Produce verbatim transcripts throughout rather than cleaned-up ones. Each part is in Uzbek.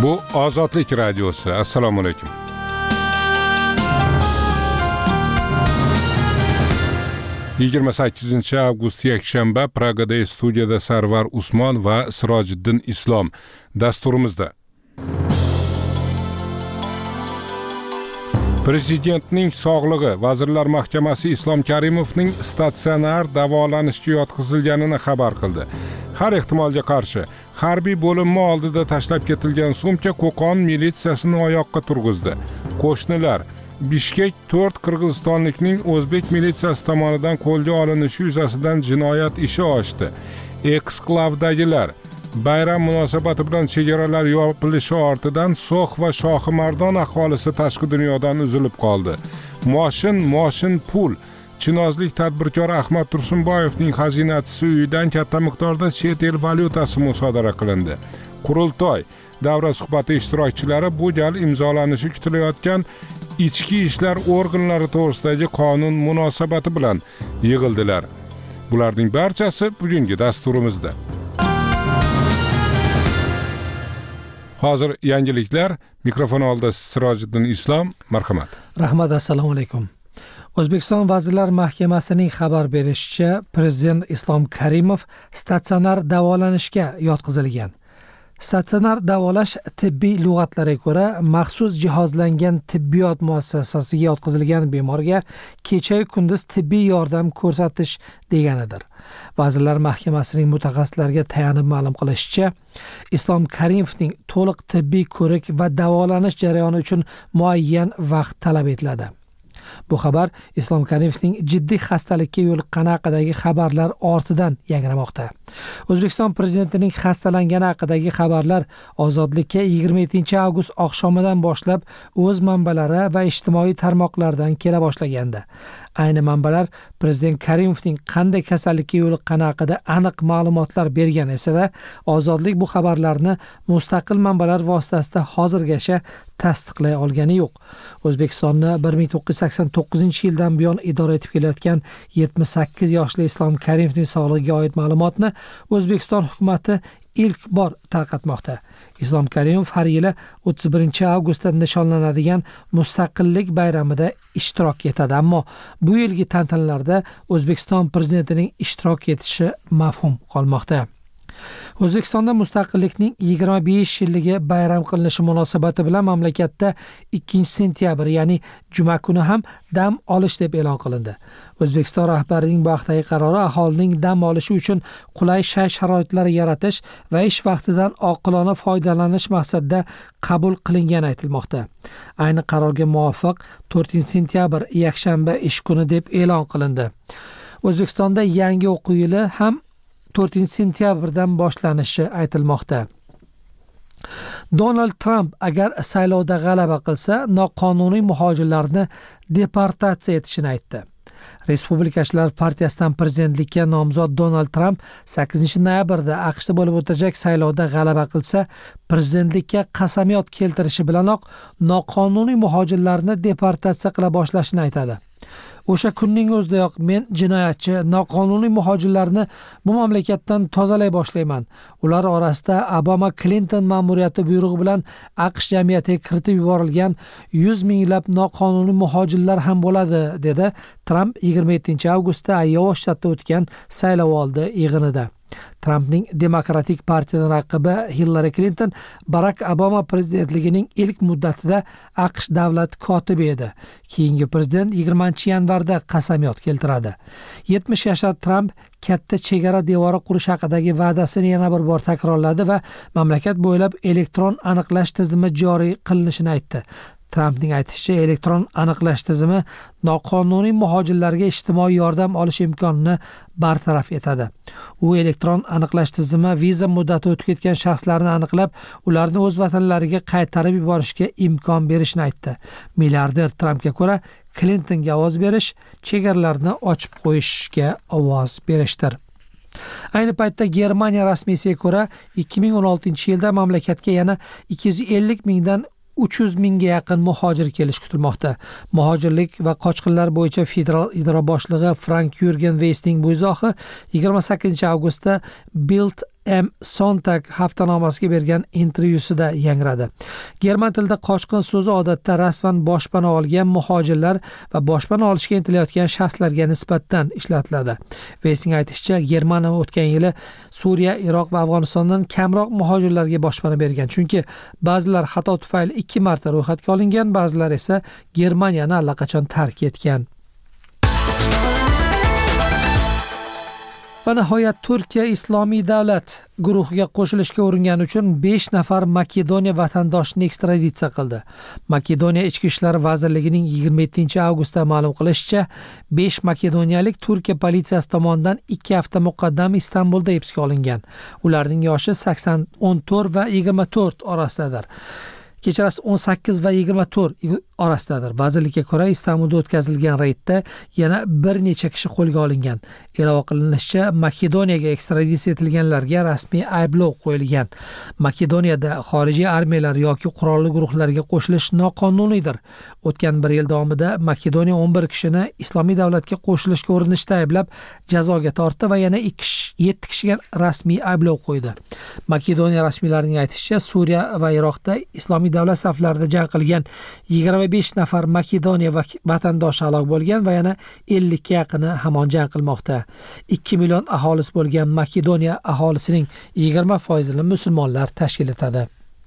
Bu Ozodlik radiosi. Assalomu alaykum. yigirma sakkizinchi avgust yakshanba, Pragada studiyada Sarvar Usmon va Sirojiddin Islom dasturimizda. Prezidentning sog'lig'i, Vazirlar Mahkamasi Islom Karimovning statsionar davolanishga yotqizilganini xabar qildi. Har ehtimolga qarshi harbiy bo'linma oldida tashlab ketilgan sumka Qo'qon militsiyasini oyoqqa turg'izdi. Qo'shnilar Bishkek to'rt qirg'izistonlikning o'zbek militsiyasi tomonidan qo'lga olinishi yuzasidan jinoyat ishi ochdi. Eksklavdagilar bayram munosabati bilan chegaralar yopilishi ortidan So'x va Shohimardon aholisi tashqi dunyodan uzilib qoldi. Moshin, moshin pul. Chinozlik tadbirkor Ahmad Tursunboyevning xazinachisi uyidan katta miqdorda chet el valyutasi musodara qilindi. Qurultoy davra suhbati ishtirokchilari bu gal imzolanishi kutilayotgan ichki ishlar organlari to'g'risidagi qonun munosabati bilan yig'ildilar. Bularning barchasi bugungi dasturimizda. Hozir yangiliklar. Mikrofon oldida Sirojiddin Islom, marhamat. Rahmat, assalomu alaykum. O'zbekiston Vazirlar Mahkamasining xabar berishicha, Prezident Islom Karimov statsionar davolanishga yotqizilgan. Statsionar davolash tibbiy lug'atlarga ko'ra maxsus jihozlangan tibbiyot muassasasiga yotqizilgan bemorga kecha kunduz tibbiy yordam ko'rsatish deganidir. Vazirlar Mahkamasining mutaxassislariga tayanib ma'lum qilishicha, Islom Karimovning to'liq tibbiy ko'rik va davolanish jarayoni uchun muayyan vaqt talab etiladi. Bu xabar Islom Karimovning jiddiy xastalikka yo'liqqani haqidagi xabarlar ortidan yangramoqda. O'zbekiston prezidentining xastalangani haqidagi xabarlar Ozodlikka yigirma yettinchi avgust oqshomidan boshlab o'z manbalari va ijtimoiy tarmoqlardan kela boshlagandi. Ayni manbalar Prezident Karimovning qanday kasallikka yo'liqqani haqida aniq ma'lumotlar bergan esa-da, Ozodlik bu xabarlarni mustaqil manbalar vositasida hozirgacha tasdiqlay olgani yo'q. O'zbekistonni bir ming to'qqiz yuz sakson to'qqizinchi yildan buyon idora etib kelayotgan yetmish sakkiz yoshli Islom Karimovning sog'lig'iga oid ma'lumotni O'zbekiston hukumatı ilk bor tarqatmoqda. Islom Karimov har yili o'ttiz birinchi avgustda nishonlanadigan Mustaqillik bayramida ishtirok etadi, ammo bu yilgi tantanalarda O'zbekiston prezidentining ishtirok etishi mafhum qolmoqda. O'zbekistonda mustaqillikning yigirma besh yilligi bayram qilinishi munosabati bilan mamlakatda ikkinchi sentyabr, ya'ni juma kuni ham dam olish deb e'lon qilindi. O'zbekiston rahbarining bu haqdagi qarori aholining dam olishi uchun qulay shart-sharoitlar yaratish va ish vaqtidan oqilona foydalanish maqsadida qabul qilingani aytilmoqda. Ayni qarorga muvofiq to'rtinchi sentyabr yakshanba ish kuni deb e'lon qilindi. O'zbekistonda yangi o'quv yili ham to'rtinchi sentyabrdan boshlanishi aytilmoqda. Donald Trump agar saylovda g'alaba qilsa, noqonuniy muhojirlarni deportatsiya etishini aytdi. Respublikachilar partiyasidan prezidentlikka nomzod Donald Trump sakkizinchi noyabrda AQShda bo'lib o'tajak saylovda g'alaba qilsa, prezidentlikka qasamyod keltirishi bilanoq noqonuniy muhojirlarni deportatsiya qila boshlashini aytadi. O'sha kunning o'zidayoq men jinoyatchi, noqonuniy muhojirlarni bu mamlakatdan tozalay boshlayman. Ular orasida Obama Clinton ma'muriyati buyrug'i bilan AQSh jamiyatiga kiritib yuborilgan yuz minglab noqonuniy muhojirlar ham bo'ladi, dedi Trump yigirma yettinchi avgustda Iowa shtatida o'tgan saylovoldi yig'inida. Trumpning Demokratik partiyadan raqibi Hillary Clinton Barack Obama prezidentligining ilk muddatida AQSh davlat kotibi edi. Keyingi prezident yigirmanchi yanvarda qasamyod keltiradi. yetmish yashar Trump katta chegara devori qurish haqidagi va'dasini yana bir bor takrorladi va mamlakat bo'ylab elektron aniqlash tizimi joriy qilinishini aytdi. Trumpning aytishicha, elektron aniqlash tizimi noqonuniy muhojirlarga ijtimoiy yordam olish imkonini bartaraf etadi. U elektron aniqlash tizimi viza muddati o'tib ketgan shaxslarni aniqlab, ularni o'z vatanlariga qaytarib yuborishga imkon berishini aytdi. Milliarder Trumpga ko'ra, Clintonga ovoz berish chegaralarni ochib qo'yishga ovoz berishdir. Ayni paytda Germaniya rasmiysiga ko'ra, ikki ming o'n oltinchi yilda mamlakatga yana ikki yuz ellik mingdan uch yuz mingga yaqin muhojir kelish kutilmoqda. Muhojirlik va qochqinlar bo'yicha federal idora boshlig'i Frank Yurgen Weisning bu izohi yigirma sakkizinchi avgustda Bild M Sonntag haftanomasiga bergan intervyusida yangradi. German tilida qochqin so'zi odatda rasman boshpana olgan muhojirlar va boshpana olishga intilayotgan shaxslarga nisbatan ishlatiladi. Vestning aytishicha, Germaniya o'tgan yili Suriya, Iroq va Afg'onistondan kamroq muhojirlarga boshpana bergan, chunki ba'zilar xato tufayli ikki marta ro'yxatga olingan, ba'zilar esa Germaniyani allaqachon tark etgan. Va nihoyat Turkiya Islomiy davlat guruhiga qo'shilishga uringani uchun besh nafar Makedoniya vatandoshini ekstraditsiya qildi. Makedoniya Ichki ishlar vazirligining yigirma yettinchi avgustda ma'lum qilishicha, besh makedoniyalik Turkiya politsiyasi tomonidan ikki hafta muqaddam Istanbulda hibsga olingan. Ularning yoshi sakson, o'n to'rt va yigirma to'rt orasidadir. Kechirasiz o'n sakkiz va yigirma to'rt orasidadir. Vazirlikka ko'ra, Istanbulda o'tkazilgan reydda yana bir necha kishi qo'lga olingan. E'lon qilinishicha, Makedoniyaga ekstraditsiya etilganlarga rasmiy ayblov qo'yilgan. Makedoniyada xorijiy armiyalar yoki qurolli guruhlarga qo'shilish noqonuniydir. O'tgan bir yil davomida Makedoniya o'n bir kishini Islomiy davlatga qo'shilishga urinishda ayblab jazoga tortdi va yana yetti kishiga rasmiy ayblov qo'ydi. Makedoniya rasmiylarining aytishicha, Suriya va Iroqda Islomiy davlat saflarida jang qilgan yigirma besh nafar Makedoniya vatandoshi halok bo'lgan va yana ellik ga yaqini hamon jang qilmoqda. ikki million aholisi bo'lgan Makedoniya aholisining yigirma foizini musulmonlar tashkil etadi.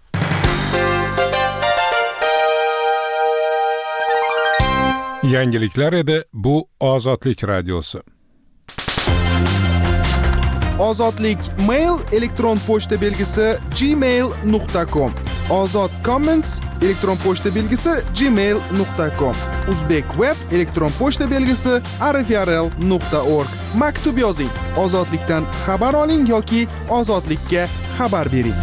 Yangiliklar edi, bu Ozodlik radiosi. Ozodlik mail elektron pochta belgisi gmail nuqta com. Ozod Comments elektron pochta belgisi gmail nuqta com. Uzbek web elektron pochta belgisi r f r l nuqta org. Maktub yozing, ozodlikdan xabar oling yoki ozodlikka xabar bering.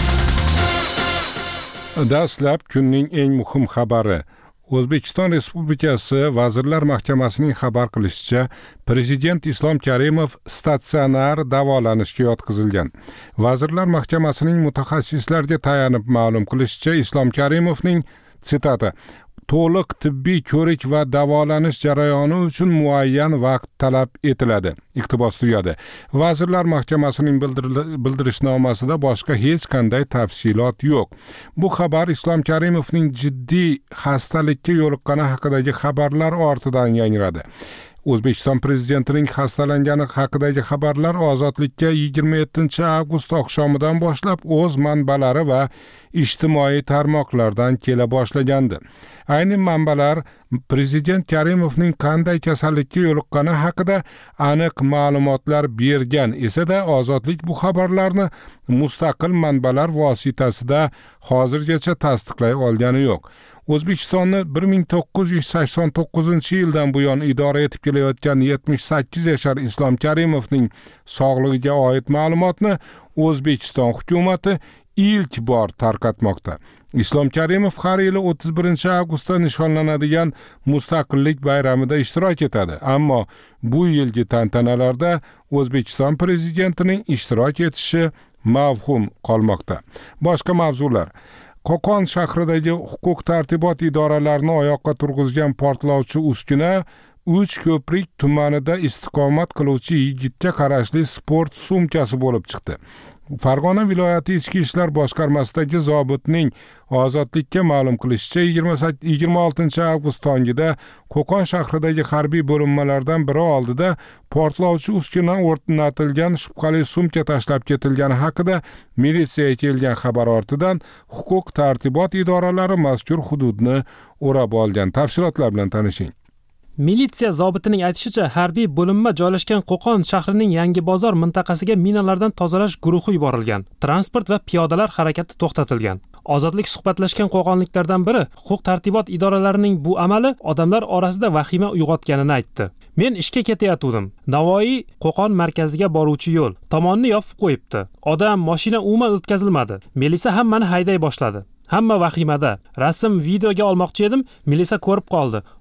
Dastlab kunning eng muhim xabari. O'zbekiston Respublikasi Vazirlar Mahkamasining xabar qilishicha, Prezident Islom Karimov statsionar davolanishga yotqizilgan. Vazirlar Mahkamasining mutaxassislarga tayanib ma'lum qilishicha, Islom Karimovning sitati to'liq tibbiy ko'rik va davolanish jarayoni uchun muayyan vaqt talab etiladi. Iqtibos tugadi. Vazirlar Mahkamasining bildirishnomasida boshqa hech qanday tafsilot yo'q. Bu xabar Islom Karimovning jiddiy xastalikka yo'liqqani haqidagi xabarlar ortidan yangradi. O'zbekiston prezidentining xastalangani haqidagi xabarlar Ozodlikka yigirma yettinchi avgust oqshomidan boshlab o'z manbalari va ijtimoiy tarmoqlardan kela boshlagandi. Ayni manbalar Prezident Karimovning qanday kasallikka yo'liqqani haqida aniq ma'lumotlar bergan esa-da, Ozodlik bu xabarlarni mustaqil manbalar vositasida hozirgacha tasdiqlay olgani yo'q. O'zbekistonni bir ming to'qqiz yuz sakson to'qqizinchi yildan buyon idora etib kelayotgan yetmish sakkiz yashar Islom Karimovning sog'lig'iga oid ma'lumotni O'zbekiston hukumati ilk bor tarqatmoqda. Islom Karimov har yili o'ttiz birinchi avgustda nishonlanadigan Mustaqillik bayramida ishtirok etadi, ammo bu yilgi tantanalarda O'zbekiston prezidentining ishtirok etishi mavhum qolmoqda. Boshqa mavzular. Qo'qon shahridagi huquq tartibot idoralarini oyoqqa turg'izgan portlovchi uskuna uch ko'prik tumanida istiqomat qiluvchi yigitga qarashli sport sumkasi bo'lib chiqdi. Farg'ona viloyati ichki ishlar boshqarmasidagi zobitning Ozodlikka ma'lum qilishicha, yigirma oltinchi avgust tongida Qo'qon shahridagi harbiy bo'linmalardan biri oldida portlovchi uskuna o'rnatilgan shubhali sumka tashlab ketilgani haqida militsiyaga kelgan xabar ortidan huquq tartibot idoralari mazkur hududni o'rab olgan. Tafsilotlar bilan tanishing. Militsiya zobitining aytishicha, harbiy bo'linma joylashgan Qo'qon shahrining Yangi bozor mintaqasiga minalardan tozalash guruhi yuborilgan. Transport va piyodalar harakati to'xtatilgan. Ozodlik suhbatlashgan qo'qonliklardan biri huquq tartibot idoralarining bu amali odamlar orasida vahima uyg'otganini aytdi. Men ishga ketayotgandim. Navoiy Qo'qon markaziga boruvchi yo'l tomonni yopib qo'yibdi. Odam, mashina umuman o'tkazilmadi. Militsiya hammani hayday boshladi. Hamma vahimada. Rasm videoga olmoqchi edim, militsiya ko'rib qoldi.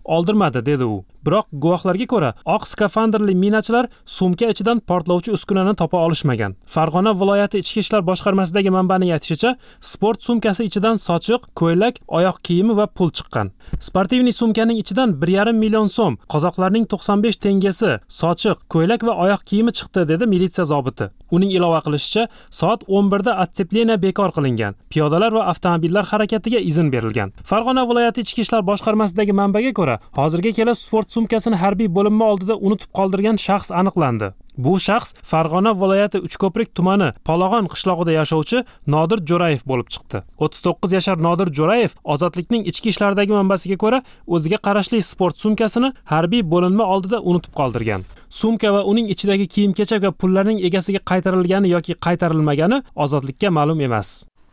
oldirmadi, dedi u. Biroq guvohlarga ko'ra, oq skafandrli minachilar sumka ichidan portlovchi uskunani topa olishmagan. Farg'ona viloyati ichki ishlar boshqarmasidagi manbaning aytishicha, sport sumkasi ichidan sochiq, ko'ylak, oyoq kiyimi va pul chiqqan. Sportivniy sumkaning ichidan bir yarim million so'm, qozoqlarning to'qson besh tengasi, sochiq, ko'ylak va oyoq kiyimi chiqdi, dedi militsiya zobiti. Uning ilova qilishicha, soat o'n birda otsepleniya bekor qilingan. Piyodalar va avtomobillar harakatiga izn berilgan. Farg'ona viloyati ichki ishlar boshqarmasidagi manbaga ko'ra, hozirga kelib sport sumkasini harbiy bo'linma oldida unutib qoldirgan shaxs aniqlandi. Bu shaxs Farg'ona viloyati Uchko'prik tumani Polag'on qishlog'ida yashovchi Nodir Jo'rayev bo'lib chiqdi. o'ttiz to'qqiz yashar Nodir Jo'rayev Ozodlikning ichki ishlardagi manbasiga ko'ra, o'ziga qarashli sport sumkasini harbiy bo'linma oldida unutib qoldirgan. Sumka va uning ichidagi kiyim-kechak va pullarning egasiga qaytarilgani yoki qaytarilmagani Ozodlikka ma'lum emas.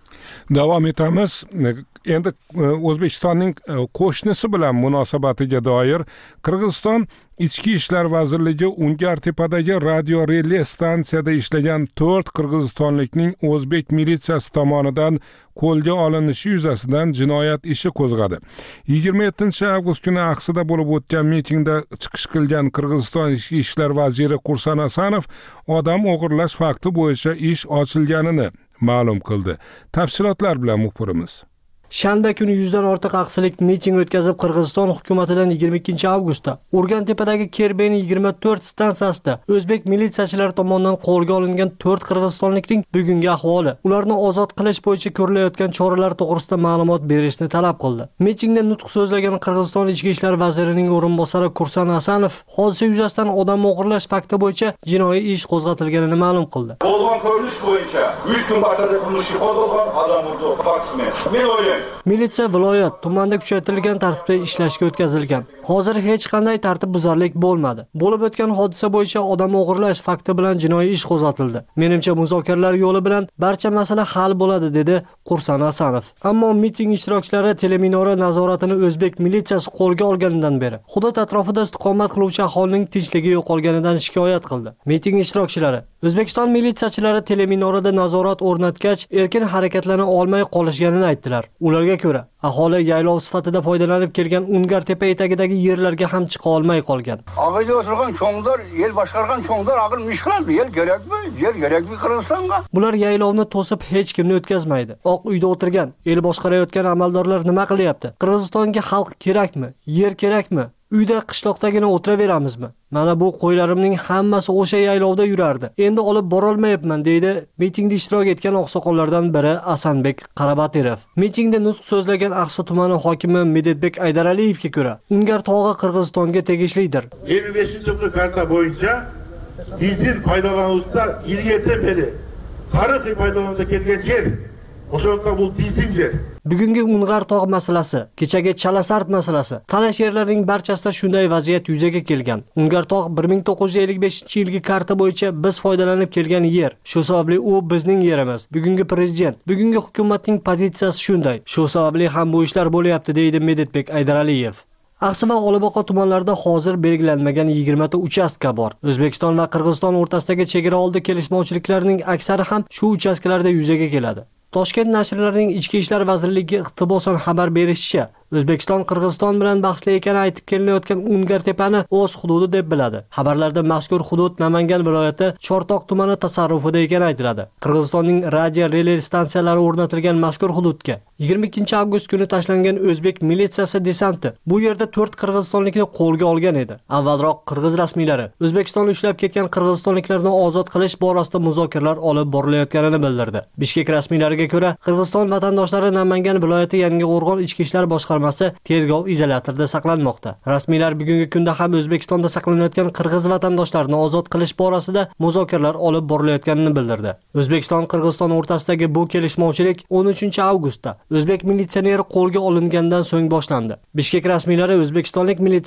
Davom etamiz. Endi O'zbekistonning qo'shnisi bilan munosabatiga doir Qirg'iziston Ichki ishlar vazirligi Ungartepadagi radio relay stansiyada ishlagan to'rt qirg'izistonlikning o'zbek militsiyasi tomonidan qo'lga olinishi yuzasidan jinoyat ishi qo'zg'adi. yigirma yettinchi avgust kuni Aqsida bo'lib o'tgan mitingda chiqish qilgan Qirg'iziston Ichki ishlar vaziri Qursan Asanov odam o'g'irlash fakti bo'yicha ish ochilganini ma'lum qildi. Tafsilotlar bilan muxbirimiz. Shanba kuni yuzdan ortiq aqsilik miting o'tkazib, Qirg'iziston hukumatidan yigirma ikkinchi avgustda Urgantepadagi Kerbeni yigirma to'rt stansiyasida o'zbek militsiyachilari tomonidan qo'lga olingan to'rt qirg'izistonlikning bugungi ahvoli, ularni ozod qilish bo'yicha ko'rilayotgan choralar to'g'risida ma'lumot berishni talab qildi. Mitingda nutq so'zlagan Qirg'iziston ichki ishlar vazirining o'rinbosari Qursan Asanov hodisa yuzasidan odam o'g'irlash fakti bo'yicha jinoiy ish qo'zg'atilganini ma'lum qildi. Bo'lgan ko'rinish bo'yicha uch kun vaqtida qilmishi qo'zg'algan odam urdi faktimi. Men o'ylayman, militsiya viloyat tumanda kuchaytirilgan tartibda ishlashga o'tkazilgan. Hozir hech qanday tartibbuzarlik bo'lmadi. Bo'lib o'tgan hodisa bo'yicha odam o'g'irlash fakti bilan jinoiy ish qo'zg'atildi. Menimcha muzokaralar yo'li bilan barcha masala hal bo'ladi, dedi Qursan Asanov. Ammo miting ishtirokchilari teleminora nazoratini o'zbek militsiyasi qo'lga olganidan beri hudud atrofida istiqomat qiluvchi aholining tinchligi yo'qolganidan shikoyat qildi. Miting ishtirokchilari O'zbekiston militsiyachilari teleminorada nazorat o'rnatgach, erkin harakatlana olmay qolishganini aytdilar. Ularga ko'ra, aholi yaylov sifatida foydalanib kelgan Ungartepa etagidagi yerlarga ham chiqa olmay qolgan. Ag'ayda o'tirgan cho'nglar, el boshqargan cho'nglar aql mishqiladi. El kerakmi? Yer kerakmi Qirg'izistonga? Bular yaylovni to'sib hech kimni o'tkazmaydi. Oq uyda o'tirgan, el boshqarayotgan amaldorlar nima qilyapti? Qirg'izistonga xalq kerakmi? Yer kerakmi? Uyda qishloqdagina o'tiraveramizmi? Mana bu qo'ylarimning hammasi o'sha yaylovda yurardi. Endi olib bora olmayapman, deydi mitingda ishtirok etgan oqsoqollardan biri Asanbek Qarabatirov. Mitingda nutq so'zlagan Aqsa tumani hokimi Medetbek Aydaraliyevga ko'ra, Ungar tog'i Qirg'izistonga tegishlidir. yigirma beshinchi yilgi karta bo'yicha bizning foydalanuvda yilgacha beri tarixiy foydalanuvga kelgan yer, o'shanda bu bizning yer. Bugungi Ungar tog' masalasi, kechagi Chalasart masalasi, talash yerlarining barchasida shunday vaziyat yuzaga kelgan. Ungar tog' bir ming to'qqiz yuz ellik beshinchi yilgi karta bo'yicha biz foydalanib kelgan yer. Shu sababli u bizning yerimiz. Bugungi prezident, bugungi hukumatning pozitsiyasi shunday. Shu sababli ham bu ishlar bo'lyapti, deydi Medetbek Aydaraliyev. Aqsa va Olibaqo tumanlarida hozir belgilanmagan yigirma ta uchastka bor. O'zbekiston va Qirg'iziston o'rtasidagi chegara oldi kelishmovchiliklarining aksari ham shu uchastkalarda yuzaga keladi. Toshkent nashrlarining ichki ishlar vazirligi iqtibosan xabar berishicha, O'zbekiston Qirg'iziston bilan bahsli ekani aytib kelinayotgan Ungartepani o'z hududi deb biladi. Xabarlarda mazkur hudud Namangan viloyati Chortoq tumani tasarrufida ekani aytiladi. Qirg'izistonning radio relay stansiyalari o'rnatilgan mazkur hududga yigirma ikkinchi avgust kuni tashlangan o'zbek militsiyasi desanti bu yerda to'rt qirg'izistonlikni qo'lga olgan edi. Avvalroq qirg'iz rasmiylari O'zbekiston ushlab ketgan qirg'izistonliklarni ozod qilish borasida muzokaralar olib borilayotganini bildirdi. Bishkek rasmiylariga ko'ra, Qirg'iziston vatandoshlari Namangan viloyati Yangiqo'rg'on ichki ishlar boshqarmasi tergov izolyatorida saqlanmoqda. Rasmiylar bugungi kunda ham O'zbekistonda saqlanayotgan qirg'iz vatandoshlarni ozod qilish borasida muzokaralar olib borilayotganini bildirdi. O'zbekiston Qirg'iziston o'rtasidagi bu kelishmovchilik o'n uchinchi avgustda o'zbek militsioneri qo'lga olingandan so'ng boshlandi. Bishkek rasmiylari o'zbekistonlik militsioner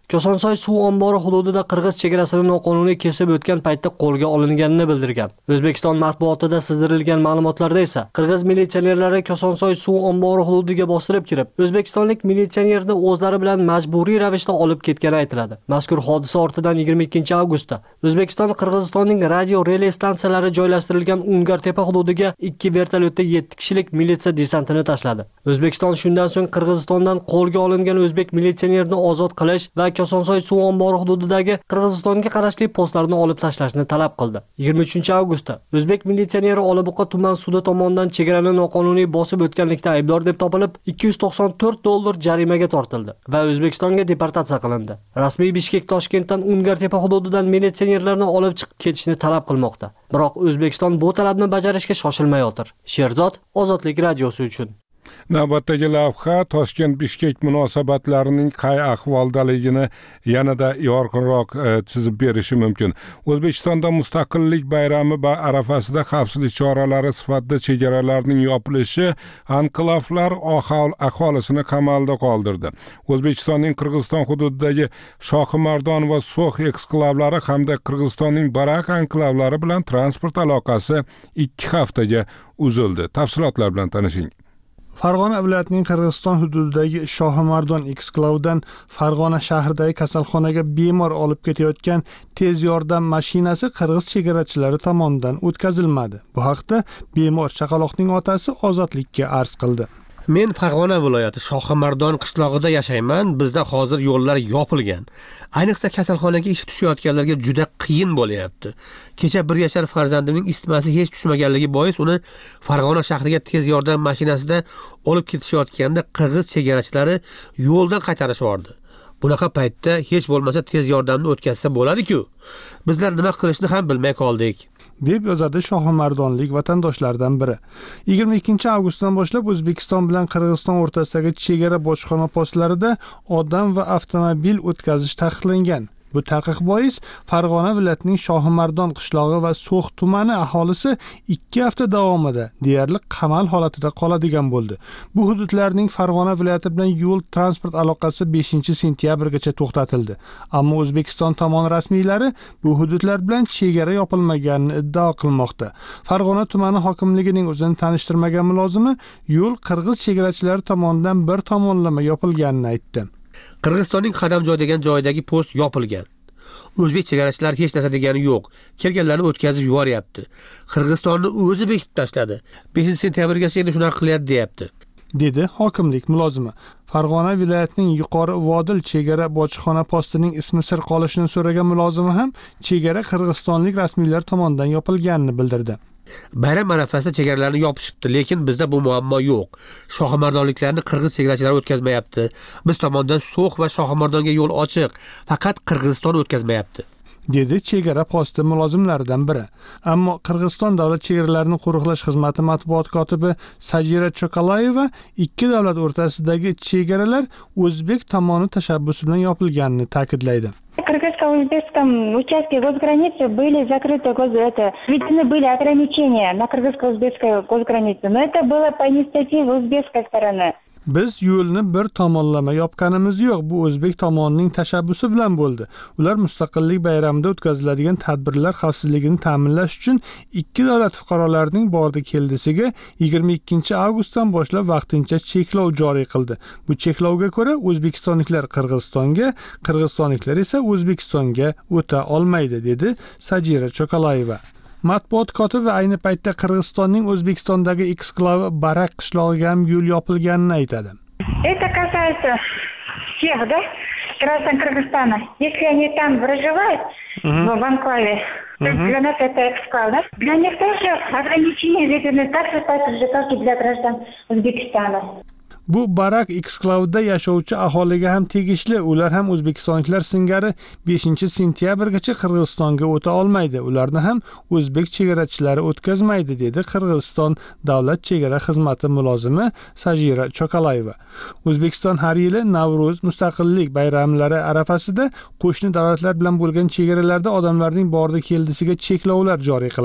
Kosonsoy suv ombori hududida Qirg'iz chegarasini noqonuniy kesib o'tgan paytda qo'lga olinganini bildirgan. O'zbekiston matbuotida sizdirilgan ma'lumotlarda esa Qirg'iz militsionerlari Kosonsoy suv ombori hududiga bostirib kirib, o'zbekistonlik militsionerni o'zlari bilan majburiy ravishda olib ketgani aytiladi. Mazkur hodisa ortidan yigirma ikkinchi avgustda O'zbekiston Qirg'izistonning radio relay stansiyalari joylashtirilgan Ungartepa hududiga ikki vertolyotda yetti kishilik militsiya desantini tashladi. O'zbekiston shundan so'ng Qirg'izistondan qo'lga olingan o'zbek militsionerini ozod qilish va Kosonsoy suv ombori hududidagi Qirg'izistonga qarashli postlarni olib tashlashni talab qildi. yigirma uchinchi avgustda o'zbek militsioneri Olibuqa tuman sudi tomonidan chegarani noqonuniy bosib o'tganlikda aybdor deb topilib, ikki yuz to'qson to'rt dollar jarimaga tortildi va O'zbekistonga deportatsiya qilindi. Rasmiy Bishkek Toshkentdan Ungartepa hududidan militsionerlarni olib chiqib ketishni talab qilmoqda. Biroq O'zbekiston bu talabni bajarishga shoshilmayotir. Sherzod, Ozodlik radiosi uchun. Navbatdagi lavha Toshkent Bishkek munosabatlarining qay ahvoldaligini yanada yorqinroq chizib berishi mumkin. O'zbekistonda Mustaqillik bayrami va arafasida xavfsizlik choralari sifatida chegaralarning yopilishi anklavlar aholisini qamalda qoldirdi. O'zbekistonning Qirg'iziston hududidagi Shohimardon va So'x eksklavlari hamda Qirg'izistonning Barak anklavlari bilan transport aloqasi ikki haftaga uzildi. Tafsilotlar bilan tanishing. Farg'ona viloyatining Qirg'iziston hududidagi Shohimardon eksklavdan Farg'ona shahridagi kasalxonaga bemor olib ketayotgan tez yordam mashinasi qirg'iz chegarachilari tomonidan o'tkazilmadi. Bu haqda bemor chaqaloqning otasi Ozodlikka arz qildi. Men Farg'ona viloyati Shohimardon qishlog'ida yashayman. Bizda hozir yo'llar yopilgan. Ayniqsa kasalxonaga ishi tushayotganlarga juda qiyin bo'lyapti. Kecha bir yashar farzandimning isitmasi hech tushmaganligi bois uni Farg'ona shahriga tez yordam mashinasida olib ketishayotganda qirg'iz chegarachilari yo'ldan qaytarishordi. Bunaqa paytda hech bo'lmasa tez yordamni o'tkazsa bo'ladi-ku. Bizlar nima qilishni ham bilmay qoldik, deb yozadi Shohimardonlik vatandoshlardan biri. yigirma ikkinchi avgustdan boshlab O'zbekiston bilan Qirg'iziston o'rtasidagi chegara bojxona postlarida odam va avtomobil o'tkazish taqiqlangan. Bu taqiq bois Farg'ona viloyatining Shohimardon qishlog'i va So'x tumani aholisi ikki hafta davomida deyarli qamal holatida qoladigan bo'ldi. Bu hududlarning Farg'ona viloyati bilan yo'l transport aloqasi beshinchi sentyabrgacha to'xtatildi. Ammo O'zbekiston tomoni rasmiylari bu hududlar bilan chegara yopilmaganini iddao qilmoqda. Farg'ona tumani hokimligining o'zini tanishtirmagan mulozimi yo'l qirg'iz chegarachilari tomonidan bir tomonlama yopilganini aytdi. Qirg'izistonning Qadamjoy degan joydagi post yopilgan. O'zbek chegarachilar hech narsa degani yo'q. Kelganlarni o'tkazib yuboryapti. Qirg'izistonni o'zi bekitib tashladi. beshinchi sentyabrgacha endi shunaqa qilyapti, deyapti, dedi hokimlik mulozimi. Farg'ona viloyatining Yuqori Vodil chegara bojxona postining ismi sir qolishini so'ragan mulozimi ham chegara qirg'izistonlik rasmiylar tomonidan yopilganini bildirdi. Bayram arafasida chegaralarni yopishibdi, lekin bizda bu muammo yo'q. Shohimardonliklarni qirg'iz chegarachilari o'tkazmayapti. Biz tomondan So'x va Shohimardonga yo'l ochiq, faqat Qirg'iziston o'tkazmayapti, dedi chegara posti mulozimlaridan biri. Ammo Qirg'iziston davlat chegaralarini qo'riqlash xizmati matbuot kotibi Sajira Chokalayeva ikki davlat o'rtasidagi chegaralar O'zbek tomoni tashabbusi bilan yopilganini ta'kidlaydi. Кыргызско-узбекском участке госграницы были закрыты, это, введены были ограничения на кыргызско-узбекской госгранице, но это было по инициативе узбекской стороны. Biz yo'lni bir tomonlama yopganimiz yo'q, bu o'zbek tomonining tashabbusi bilan bo'ldi. Ular mustaqillik bayramida o'tkaziladigan tadbirlar xavfsizligini ta'minlash uchun ikki davlat fuqarolarining bordi keldisiga yigirma ikkinchi avgustdan boshlab vaqtincha cheklov joriy qildi. Bu cheklovga ko'ra O'zbekistonliklar Qirg'izistonga, Qirg'izistonliklar esa O'zbekistonga o'ta olmaydi, dedi Sajira Chokalayeva. Matbuot kotibi ayni paytda Qirg'izistonning O'zbekistondagi eksklavi Barak qishlog'iga ham yo'l yopilganini aytadi. Это касается всех, да, граждан Кыргызстана. Если они там проживают, uh-huh. в анклаве, то uh-huh. для нас это эксклав, да? Для них тоже ограничения введены так же, так же, как и для граждан Узбекистана. Bu Barak eksklavida yashovchi aholiga ham tegishli. Ular ham O'zbekistonliklar singari beshinchi sentyabrgacha Qirg'izistonga o'ta olmaydi. Ularni ham o'zbek chegarachilari o'tkazmaydi, dedi Qirg'iziston davlat chegara xizmati mulozimi Sajira Chokalayeva. O'zbekiston har yili Navro'z, Mustaqillik bayramlari arafasida qo'shni davlatlar bilan bo'lgan chegaralarda odamlarning bordi keldisiga cheklovlar joriy qiladi.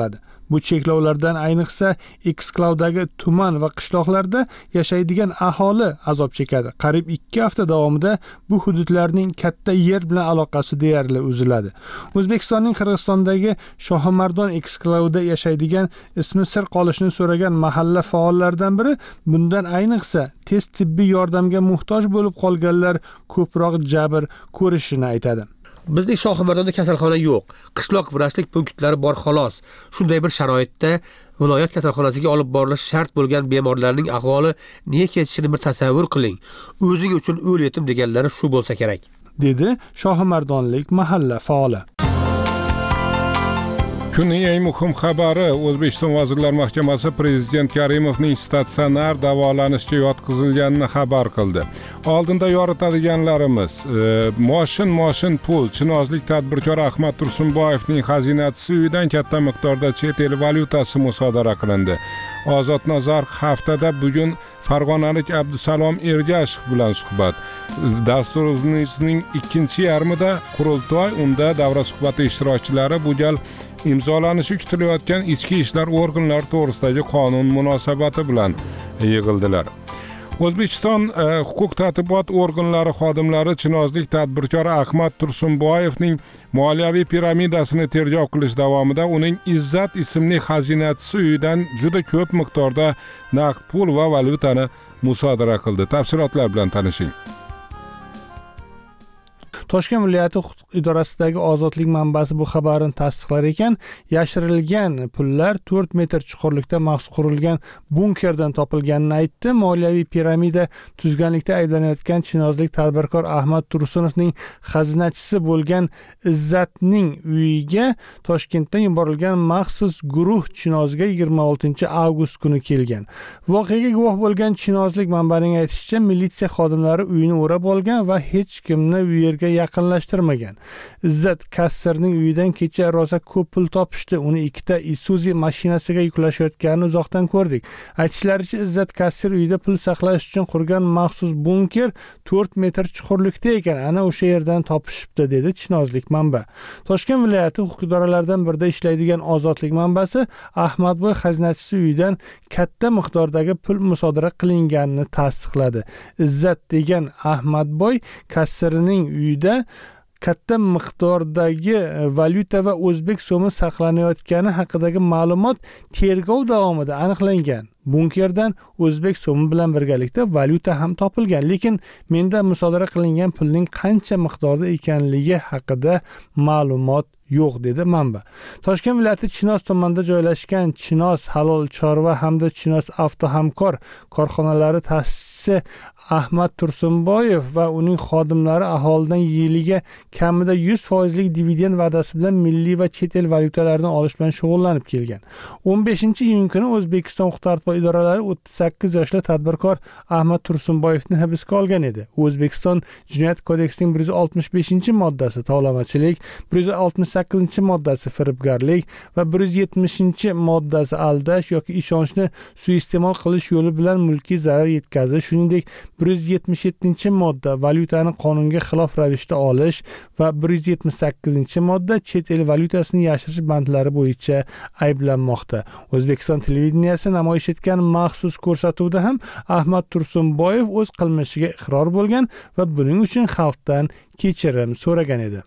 Bu cheklovlardan ayniqsa eksklaudagi tuman va qishloqlarda yashaydigan aholi azob chekadi. Qariyb ikki hafta davomida bu hududlarning katta yer bilan aloqasi deyarli uziladi. O'zbekistonning Qirg'izistondagi Shohimardon eksklaudida yashaydigan ismi sir qolishini so'ragan mahalla faollaridan biri bundan ayniqsa tez tibbiy yordamga muhtoj bo'lib qolganlar ko'proq jabr ko'rishini aytadi. Bizning Shohimardonda kasalxona yo'q. Qishloq vrachlik punktlari bor xolos. Shunday bir sharoitda viloyat kasalxonasiga olib borilishi shart bo'lgan bemorlarning ahvoli nega kechishini bir tasavvur qiling. O'zing uchun o'l yetim deganlari shu bo'lsa kerak, dedi Shohimardonlik mahalla faoli. Kunning eng muhim xabari: O'zbekiston Vazirlar Mahkamasi Prezident Karimovning statsionar davolanishga yotqizilganini xabar qildi. Oldinda yoritadiganlarimiz moshin moshin pul chinozlik tadbirkor Ahmad Tursunboyevning xazinachisi uyidan katta miqdorda chet el valyutasi musodara qilindi. Ozod Nazar haftada bugun Farg'onalik Abdusalom Ergashev bilan suhbat. Dasturimizning ikkinchi yarmida qurultoy, unda davra suhbati ishtirokchilari bu gal imzolanishi kutilayotgan ichki ishlar organlari to'g'risidagi qonun munosabati bilan yig'ildilar. O'zbekiston huquq-tartibot organlari xodimlari chinozlik tadbirkor Ahmad Tursunboyevning moliyaviy piramidasini tergov qilish davomida uning Izzat ismli xazinachisi uyidan juda ko'p miqdorda naqd pul va valyutani musodara qildi. Tafsilotlar bilan tanishing. Toshkent viloyati huquq idorasidagi ozodlik manbasi bu xabarni tasdiqlar ekan, yashirilgan pullar to'rt metr chuqurlikda maxsus qurilgan bunkerdan topilganini aytdi. Moliyaviy piramida tuzganlikda ayblanayotgan chinozlik tadbirkor Ahmad Tursunovning xazinachisi bo'lgan Izzatning uyiga Toshkentdan yuborilgan maxsus guruh Chinozga yigirma oltinchi avgust kuni kelgan. Voqeaga guvoh bo'lgan chinozlik manbaning aytishicha, militsiya xodimlari uyini o'rab olgan va hech kimni u yerga yaqinlashtirmagan. Izzat kassirning uyidan kecha rosa ko'p pul topishdi. Uni ikkita Isuzu mashinasiga yuklashayotganini uzoqdan ko'rdik. Aytishlaricha, Izzat kassir uyida pul saqlash uchun qurgan maxsus bunker to'rt metr chuqurlikda ekan. Ana o'sha yerdan topishibdi, dedi chinozlik manba. Toshkent viloyati huquq idoralaridan birida ishlaydigan ozodlik manbasi Ahmadboy xazinachisi uyidan katta miqdordagi pul musodara qilinganini tasdiqladi. Izzat degan Ahmadboy kassirining uyida katta miqdordagi valyuta va o'zbek so'mi saqlanayotgani haqidagi ma'lumot tergov davomida aniqlangan. Bunkerdan o'zbek so'mi bilan birgalikda valyuta ham topilgan, lekin menda musodara qilingan pulning qancha miqdorda ekanligi haqida ma'lumot yo'q, dedi manba. Toshkent viloyati Chinoz tumanida joylashgan Chinoz halol chorva hamda Chinoz avtohamkor korxonalari ta'sischisi Ahmad Tursunboyev va uning xodimlari aholidan yiliga kamida yuz foizlik dividend va'dasi bilan milliy va chet el valyutalarini olish bilan shug'ullanib kelgan. o'n beshinchi iyun kuni O'zbekiston huquq-tartibot idoralari o'ttiz sakkiz yoshli tadbirkor Ahmad Tursunboyevni hibsga olgan edi. O'zbekiston Jinoyat kodeksining bir yuz oltmish beshinchi moddasi tovlamachilik, bir yuz oltmish sakkizinchi moddasi firibgarlik va bir yuz yetmishinchi moddasi aldash yoki ishonchni suiiste'mol qilish yo'li bilan mulkiy zarar yetkazish, shuningdek bir yuz yetmish yettinchi modda valyutani qonunga xilof ravishda olish va bir yuz yetmish sakkizinchi modda chet el valyutasini yashirish bandlari bo'yicha ayblanmoqda. O'zbekiston televideniyasi namoyish etgan maxsus ko'rsatuvda ham Ahmad Tursunboyev o'z qilmishiga iqror bo'lgan va buning uchun xalqdan kechirim so'ragan edi.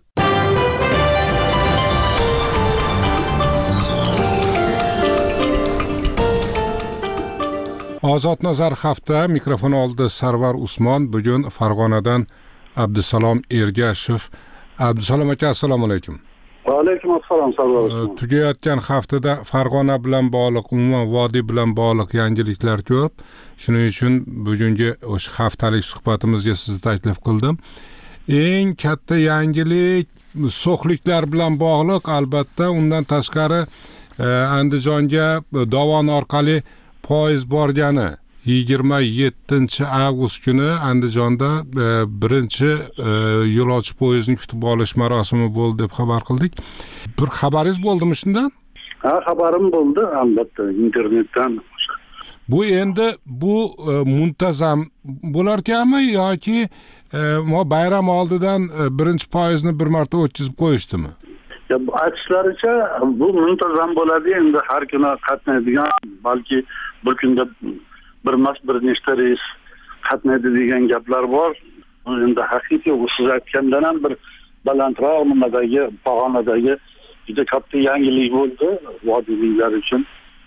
Ozod Nazar hafta mikrofon oldi Sarvar Usmon. Bugun Farg'onadan Abdusalom Ergashev. Abdusalom aka, assalomu alaykum. Va alaykum assalom Sarvar Usmon. Tugayotgan haftada Farg'ona bilan bog'liq, umuman vodiy bilan bog'liq yangiliklar ko'p. Shuning uchun bugungi o'sha haftalik suhbatimizga sizni taklif qildim. Eng katta yangilik so'xliklar bilan bog'liq, albatta. Undan tashqari Andijonga dovon orqali poyezd borgani yigirma yettinchi avgust kuni Andijonda birinchi yo'lovchi poyezdni kutib olish marosimi bo'ldi deb xabar qildik. Bir xabaringiz bo'ldimi shundan? Ha, xabarim bo'ldi, albatta, internetdan. Bu endi bu muntazam bo'larkanmi yoki bayram oldidan birinchi poyezdni bir marta o'tkazib qo'yishdimi? aytishlaricha bu muntazam bo'ladi, endi har kuni qatnaydigan, balki bir kunda bir emas bir nechta reys qatnaydi degan gaplar bor. Endi haqiqiy siz aytgandan ham bir balandroq nimadagi pog'onadagi juda katta yangilik bo'ldi vodiyliklar uchun,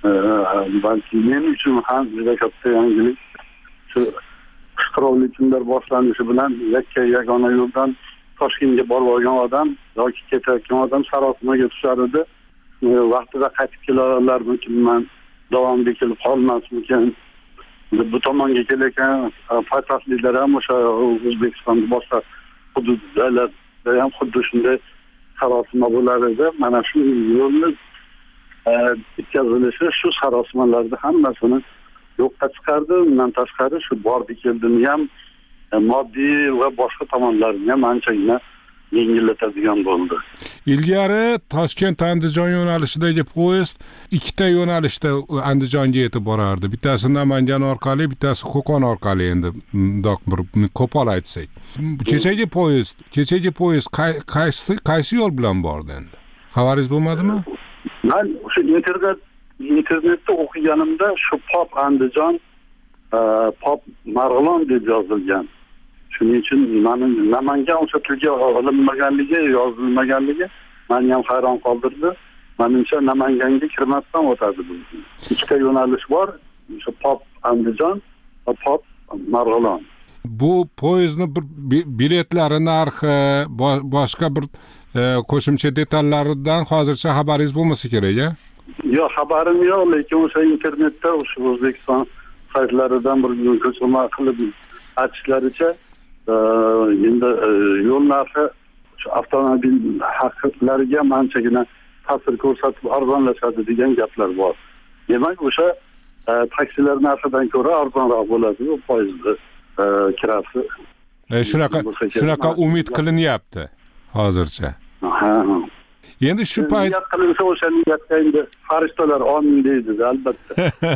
balki men uchun ham juda katta yangilik. Shu qishqirovli kunlar boshlanishi bilan yakka yagona yo'ldan Toshkentga borib olgan odam yoki ketayotgan odam Sarosimaga tushar edi. Vaqtida qaytib kelarlarmikan, davomga kelib qolmasmikan. Bu tomonga kelayotgan poytaxtliklar ham o'sha O'zbekistonning boshqa hududlarida ham xuddi shunday sarosima bo'lar edi. Mana shu yo'lni bitkazilishi shu sarosimalarni hammasini yo'qqa chiqardi. Undan tashqari shu bordi keldini ham moddiy va boshqa tomonlarni ham anchagina yengillatadigan bo'ldi. Ilgari Toshkent Andijon yo'nalishidagi poyezd ikkita yo'nalishda Andijonga yetib borardi. Bittasi Namangan orqali, bittasi Qo'qon orqali, endi bundoq bir qo'pol aytsak. Kechagi poyezd, kechagi poyezd qaysi qaysi yo'l bilan bordi endi? Xabaringiz bo'lmadimi? Men o'sha internet internetda o'qiganimda shu Pop Andijon, Pop Marg'ilon deb yozilgan. Shuning uchun meni Namangan o'sha tilga olinmaganligi, yozilmaganligi meni ham hayron qoldirdi. Menimcha Namanganga kirmasdan o'tadi bu. Ikkita yo'nalish bor, o'sha Pop Andijon va Pop Marg'ilon. Bu poyezdning bir biletlari narxi, boshqa bir qo'shimcha detallaridan hozircha xabaringiz bo'lmasa kerak-a? Yo'q, xabarim yo'q, lekin o'sha internetda o'sha O'zbekiston saytlaridan bir ko'chirma qilib aytishlaricha, endi yo'l narxi avtomobil haqlariga anchagina ta'sir ko'rsatib arzonlashadi degan gaplar bor. Demak, o'sha taksilar narxidan ko'ra arzonroq bo'ladi bu poyezdni kirasi. Shunaqa shunaqa umid qilinyapti hozircha. Ha. Endi shu payt niyat qilinsa o'sha niyatga endi farishtalar amin deydi albatta.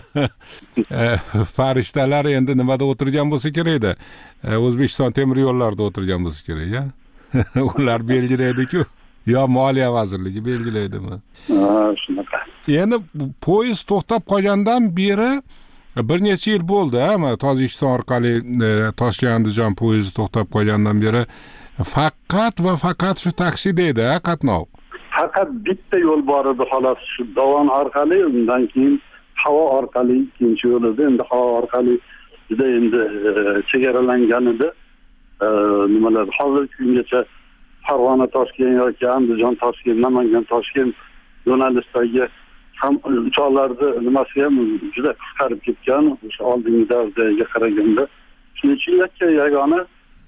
Farishtalar endi nimada o'tirgan bo'lsa kerak-da? O'zbekiston temir yo'llarida o'tirgan bo'lsa kerak-a? Ular belgilaydi-ku. Yo Moliya vazirligi belgilaydimi? Ha, shunaqa. Endi poyezd to'xtab qolgandan beri bir necha yil bo'ldi, ha, Tojikiston orqali Toshkent Andijon poyezdi to'xtab qolgandan beri faqat va faqat shu taksida edi, qatnov. Faqat bitta yo'l bor edi xolos, shu Dovon orqali, undan keyin havo orqali ikkinchi yo'l edi. Endi havo orqali juda endi chegaralangan edi. Nimalar hozirgi kungacha Farg'ona Toshkent yoki Andijon Toshkent, Namangan Toshkent yo'nalishdagi ham uchoqlarni nimasi ham juda qisqarib ketgan, o'sha oldingi davrga qaraganda. Shuning uchun yakka yagona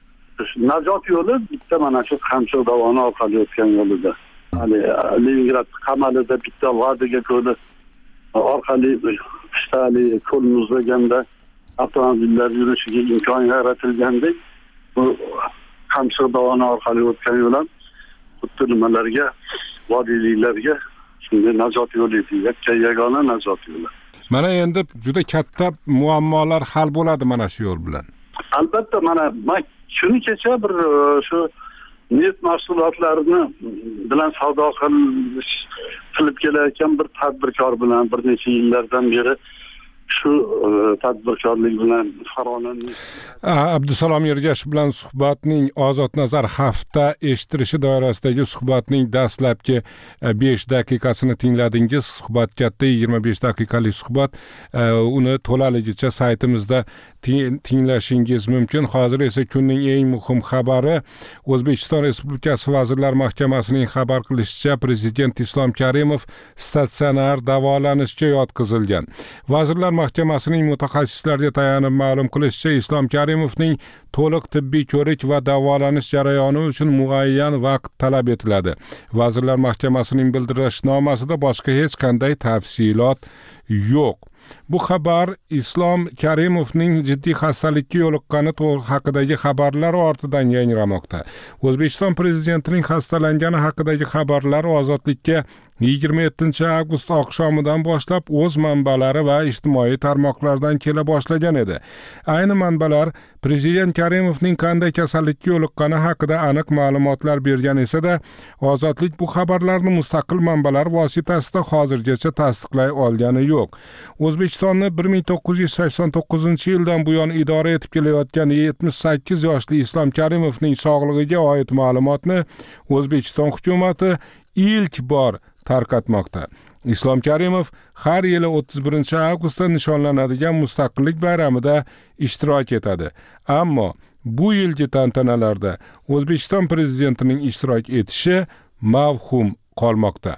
najot yo'li bitta mana shu Qamchiq dovoni orqali o'tgan yo'lida. Hali Leningrad qamalida bitta Vodiga ko'li orqali qishtali ko'l muzlaganda avtomobillar yurishiga imkon yaratilgandek, bu Qamchiq dovoni orqali o'tgan yo'l ham xuddi nimalarga, vodiyliklarga shunday najot yo'li edi, yakka yagona najot yo'li. Mana endi juda katta muammolar hal bo'ladi mana shu yo'l bilan. Albatta, mana shuni kecha bir shu neft mahsulotlarini bilan savdo qilish qilib kelayotgan bir tadbirkor bilan bir necha yillardan beri shu tadbirkorlik bilan Farg'onaning Abdusalom Ergashev bilan suhbatning Ozod Nazar hafta eshittirishi doirasidagi suhbatning dastlabki besh daqiqasini tingladingiz. Suhbat katta yigirma besh daqiqalik suhbat. Uni to'laligicha saytimizda tinglashingiz mumkin. Hozir esa kunning eng muhim xabari O'zbekiston Respublikasi Vazirlar Mahkamasining xabar qilishicha, Prezident Islom Karimov statsionar davolanishga yotqizilgan. Vazirlar Mahkamasining mutaxassislarga tayanib ma'lum qilishicha, Islom Karimovning to'liq tibbiy ko'rik va davolanish jarayoni uchun muayyan vaqt talab etiladi. Vazirlar Mahkamasining bildirishnomasida boshqa hech qanday tafsilot yo'q. Bu xabar Islom Karimovning jiddiy xastalikka yo'liqqani haqidagi xabarlar ortidan yangramoqda. O'zbekiston prezidentining xastalangani haqidagi xabarlar ozodlikka yigirma yettinchi avgust oqshomidan boshlab o'z manbalari va ijtimoiy tarmoqlardan kela boshlagan edi. Ayni manbalar Prezident Karimovning qanday kasallikka yo'liqqani haqida aniq ma'lumotlar bergan esa-da, Ozodlik bu xabarlarni mustaqil manbalar vositasida hozirgacha tasdiqlay olgani yo'q. O'zbekistonni bir ming to'qqiz yuz sakson to'qqizinchi yildan buyon idora etib kelayotgan yetmish sakkiz yoshli Islom Karimovning sog'lig'iga oid ma'lumotni O'zbekiston hukumati ilk bor tarqatmoqda. Islom Karimov har yili o'ttiz birinchi avgustda nishonlanadigan Mustaqillik bayramida ishtirok etadi. Ammo bu yilgi tantanalarda O'zbekiston prezidentining ishtirok etishi mavhum qolmoqda.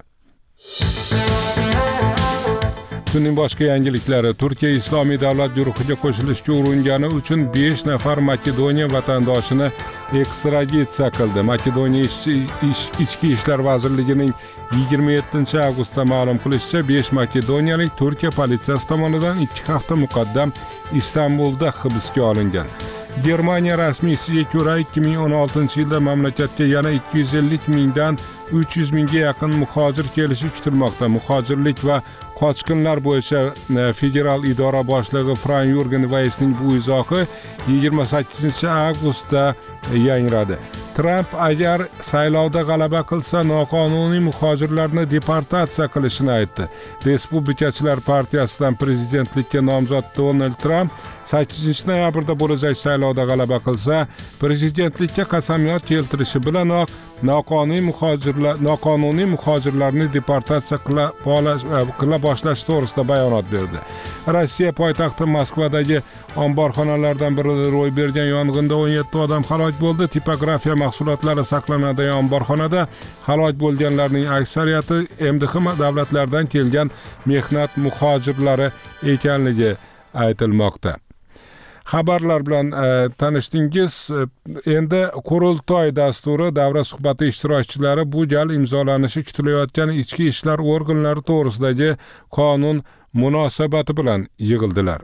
Kunning boshqa yangiliklari: Turkiya Islomiy davlat guruhiga qo'shilishga uringani uchun besh nafar Makedoniya vatandoshini ekstraditsiya qildi. Makedoniya Ichki ishlar vazirligining yigirma yettinchi avgustda ma'lum qilishicha, besh makedoniyalik Turkiya politsiyasi tomonidan ikki hafta muqaddam Istanbulda hibsga olingan. Germaniya rasmiysiga ko'ra, ikki ming o'n oltinchi yilda mamlakatga yana ikki yuz ellik mingdan uch yuz mingga yaqin muhojir kelishi kutilmoqda. Muhojirlik va qochqinlar bo'yicha federal idora boshlig'i Fran Yurgen Weissning bu izohi yigirma sakkizinchi avgustda yangradi. Trump agar saylovda g'alaba qilsa, noqonuniy muhojirlarni deportatsiya qilishini aytdi. Respublikachilar partiyasidan prezidentlikka nomzod Donald Trump sakkizinchi noyabrda bo'lajak saylovda g'alaba qilsa, prezidentlikka qasamyod keltirishi bilanoq noqonuniy muhojirlar noqonuniy muhojirlarni deportatsiya qila boshlash to'g'risida bayonot berdi. Rossiya poytaxti Moskvadagi omborxonalardan birida ro'y bergan yong'inda o'n yetti odam halok bo'ldi. Tipografiya mahsulotlari saqlanadigan omborxonada halok bo'lganlarning aksariyati M D H davlatlaridan kelgan mehnat muhojirlari ekanligi aytilmoqda. Xabarlar bilan e, tanishdingiz. Endi qurultoy dasturi davra suhbati ishtirokchilari bu gal imzolanishi kutilayotgan ichki ishlar organlari to'g'risidagi qonun munosabati bilan yig'ildilar.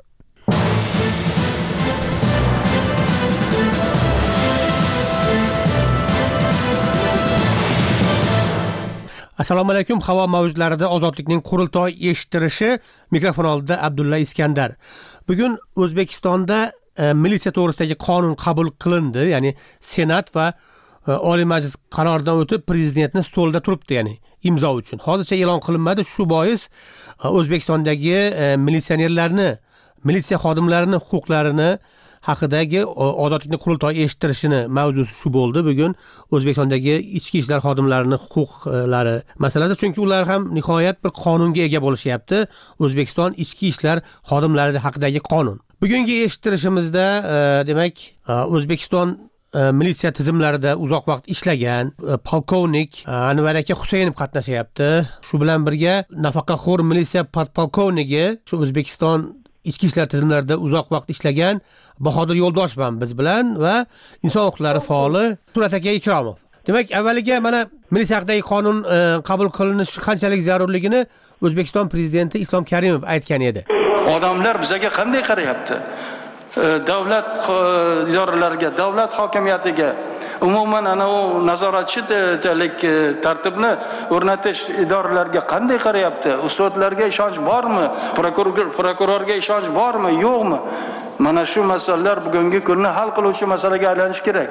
Assalomu alaykum. Havo mavjlarida Ozodlikning qurultoy eshittirishi, mikrofon oldida Abdulla Iskandar. Bugun O'zbekistonda e, militsiya to'g'risidagi qonun qabul qilindi, ya'ni Senat va e, Oliy Majlis qaroridan o'tib prezidentning stolida turibdi, ya'ni imzo uchun. Hozircha e'lon qilinmadi. Shu bois e, O'zbekistondagi e, militsionerlarni, militsiya xodimlarining huquqlarini haqidagi Ozodlikning qurultoy eshittirishini mavzusi shu bo'ldi. Bugun O'zbekistondagi ichki ishlar xodimlarining huquqlari masalasi, chunki ular ham nihoyat bir qonunga ega bo'lishyapti. O'zbekiston ichki ishlar xodimlari haqidagi qonun. Bugungi eshittirishimizda e, demak, e, O'zbekiston e, militsiya tizimlarida uzoq vaqt ishlagan e, polkovnik e, Anvar aka Husaynov qatnashyapti. Shu bilan birga nafaqaxo'r militsiya podpolkovnigi, shu O'zbekiston ichki ishlar tizimlarida uzoq vaqt ishlagan Bahodir Yo'ldoshman biz bilan va inson huquqlari faoli Surat aka Ikromov. Demak, avvaliga mana militsiya haqidagi qonun e, qabul qilinishi qanchalik zarurligini O'zbekiston prezidenti Islom Karimov aytgan edi. Odamlar bizga qanday qarayapti? E, davlat idoralariga, davlat hokimiyatiga, umuman ana u nazoratchilik tartibni o'rnatish idoralariga qanday qarayapti? Sudlarga ishonch bormi? Prokuror prokurorga ishonch bormi, yo'qmi? Mana shu masalalar bugungi kunni hal qiluvchi masalaga aylanishi kerak.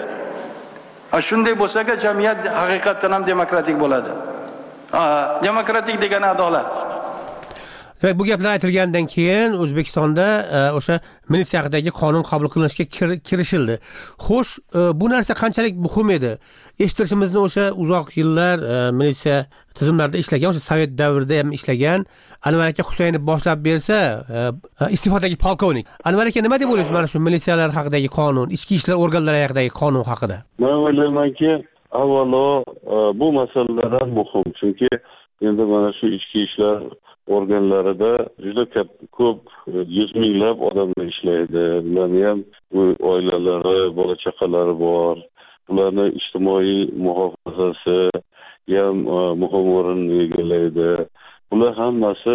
A shunday bo'lsa-ga jamiyat haqiqatan ham demokratik bo'ladi. Ha, demokratik degani adolat. Demak, bu gaplar aytilgandan keyin O'zbekistonda e, o'sha militsiya haqidagi qonun qabul qilinishga kir, kirishildi. Xo'sh, e, bu narsa qanchalik muhim edi? Eshittirishimizni o'sha uzoq yillar e, militsiya tizimlarida ishlagan, o'sha Sovet davrida ham ishlagan Anvar aka Husaynov boshlab bersa, e, iste'fodagi polkovnik. Anvar aka, nima deb o'ylaysiz mana shu militsiyalar haqidagi qonun, ichki ishlar organlari haqidagi qonun haqida? Men o'ylaymanki, avvalo bu masalalar muhim, chunki endi mana shu ichki ishlar organlarida juda ko'p yuz minglab odamlar ishlaydi. Ularning ham oilalari, bola chaqalari bor. Ularning ijtimoiy muhofazasi ham muhim o'rin egallaydi. Bular hammasi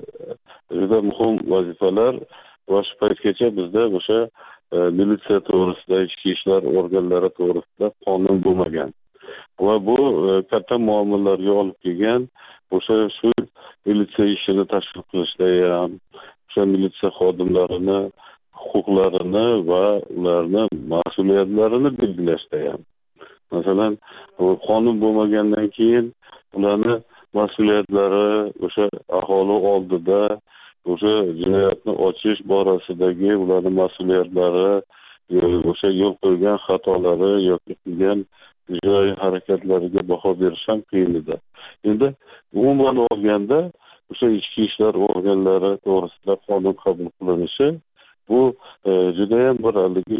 juda muhim vazifalar va shu paytgacha bizda o'sha militsiya to'g'risida, ichki ishlar organlari to'g'risida qonun bo'lmagan. Va bu katta muammolarga olib kelgan. o'sha shu militsiya ishini tashkil qilishda ham, o'sha militsiya xodimlarini huquqlarini va ularni mas'uliyatlarini belgilashda ham. Masalan, qonun bo'lmagandan keyin ularni mas'uliyatlari o'sha aholi oldida o'sha jinoyatni ochish borasidagi ularning mas'uliyatlari, o'sha yo'l qo'ygan xatolari yoki qilgan jinoiy harakatlariga baho berish ham qiyin edi. Endi umuman olganda o'sha ichki ishlar organlari to'g'risida qonun qabul qilinishi bu juda ham bir haligi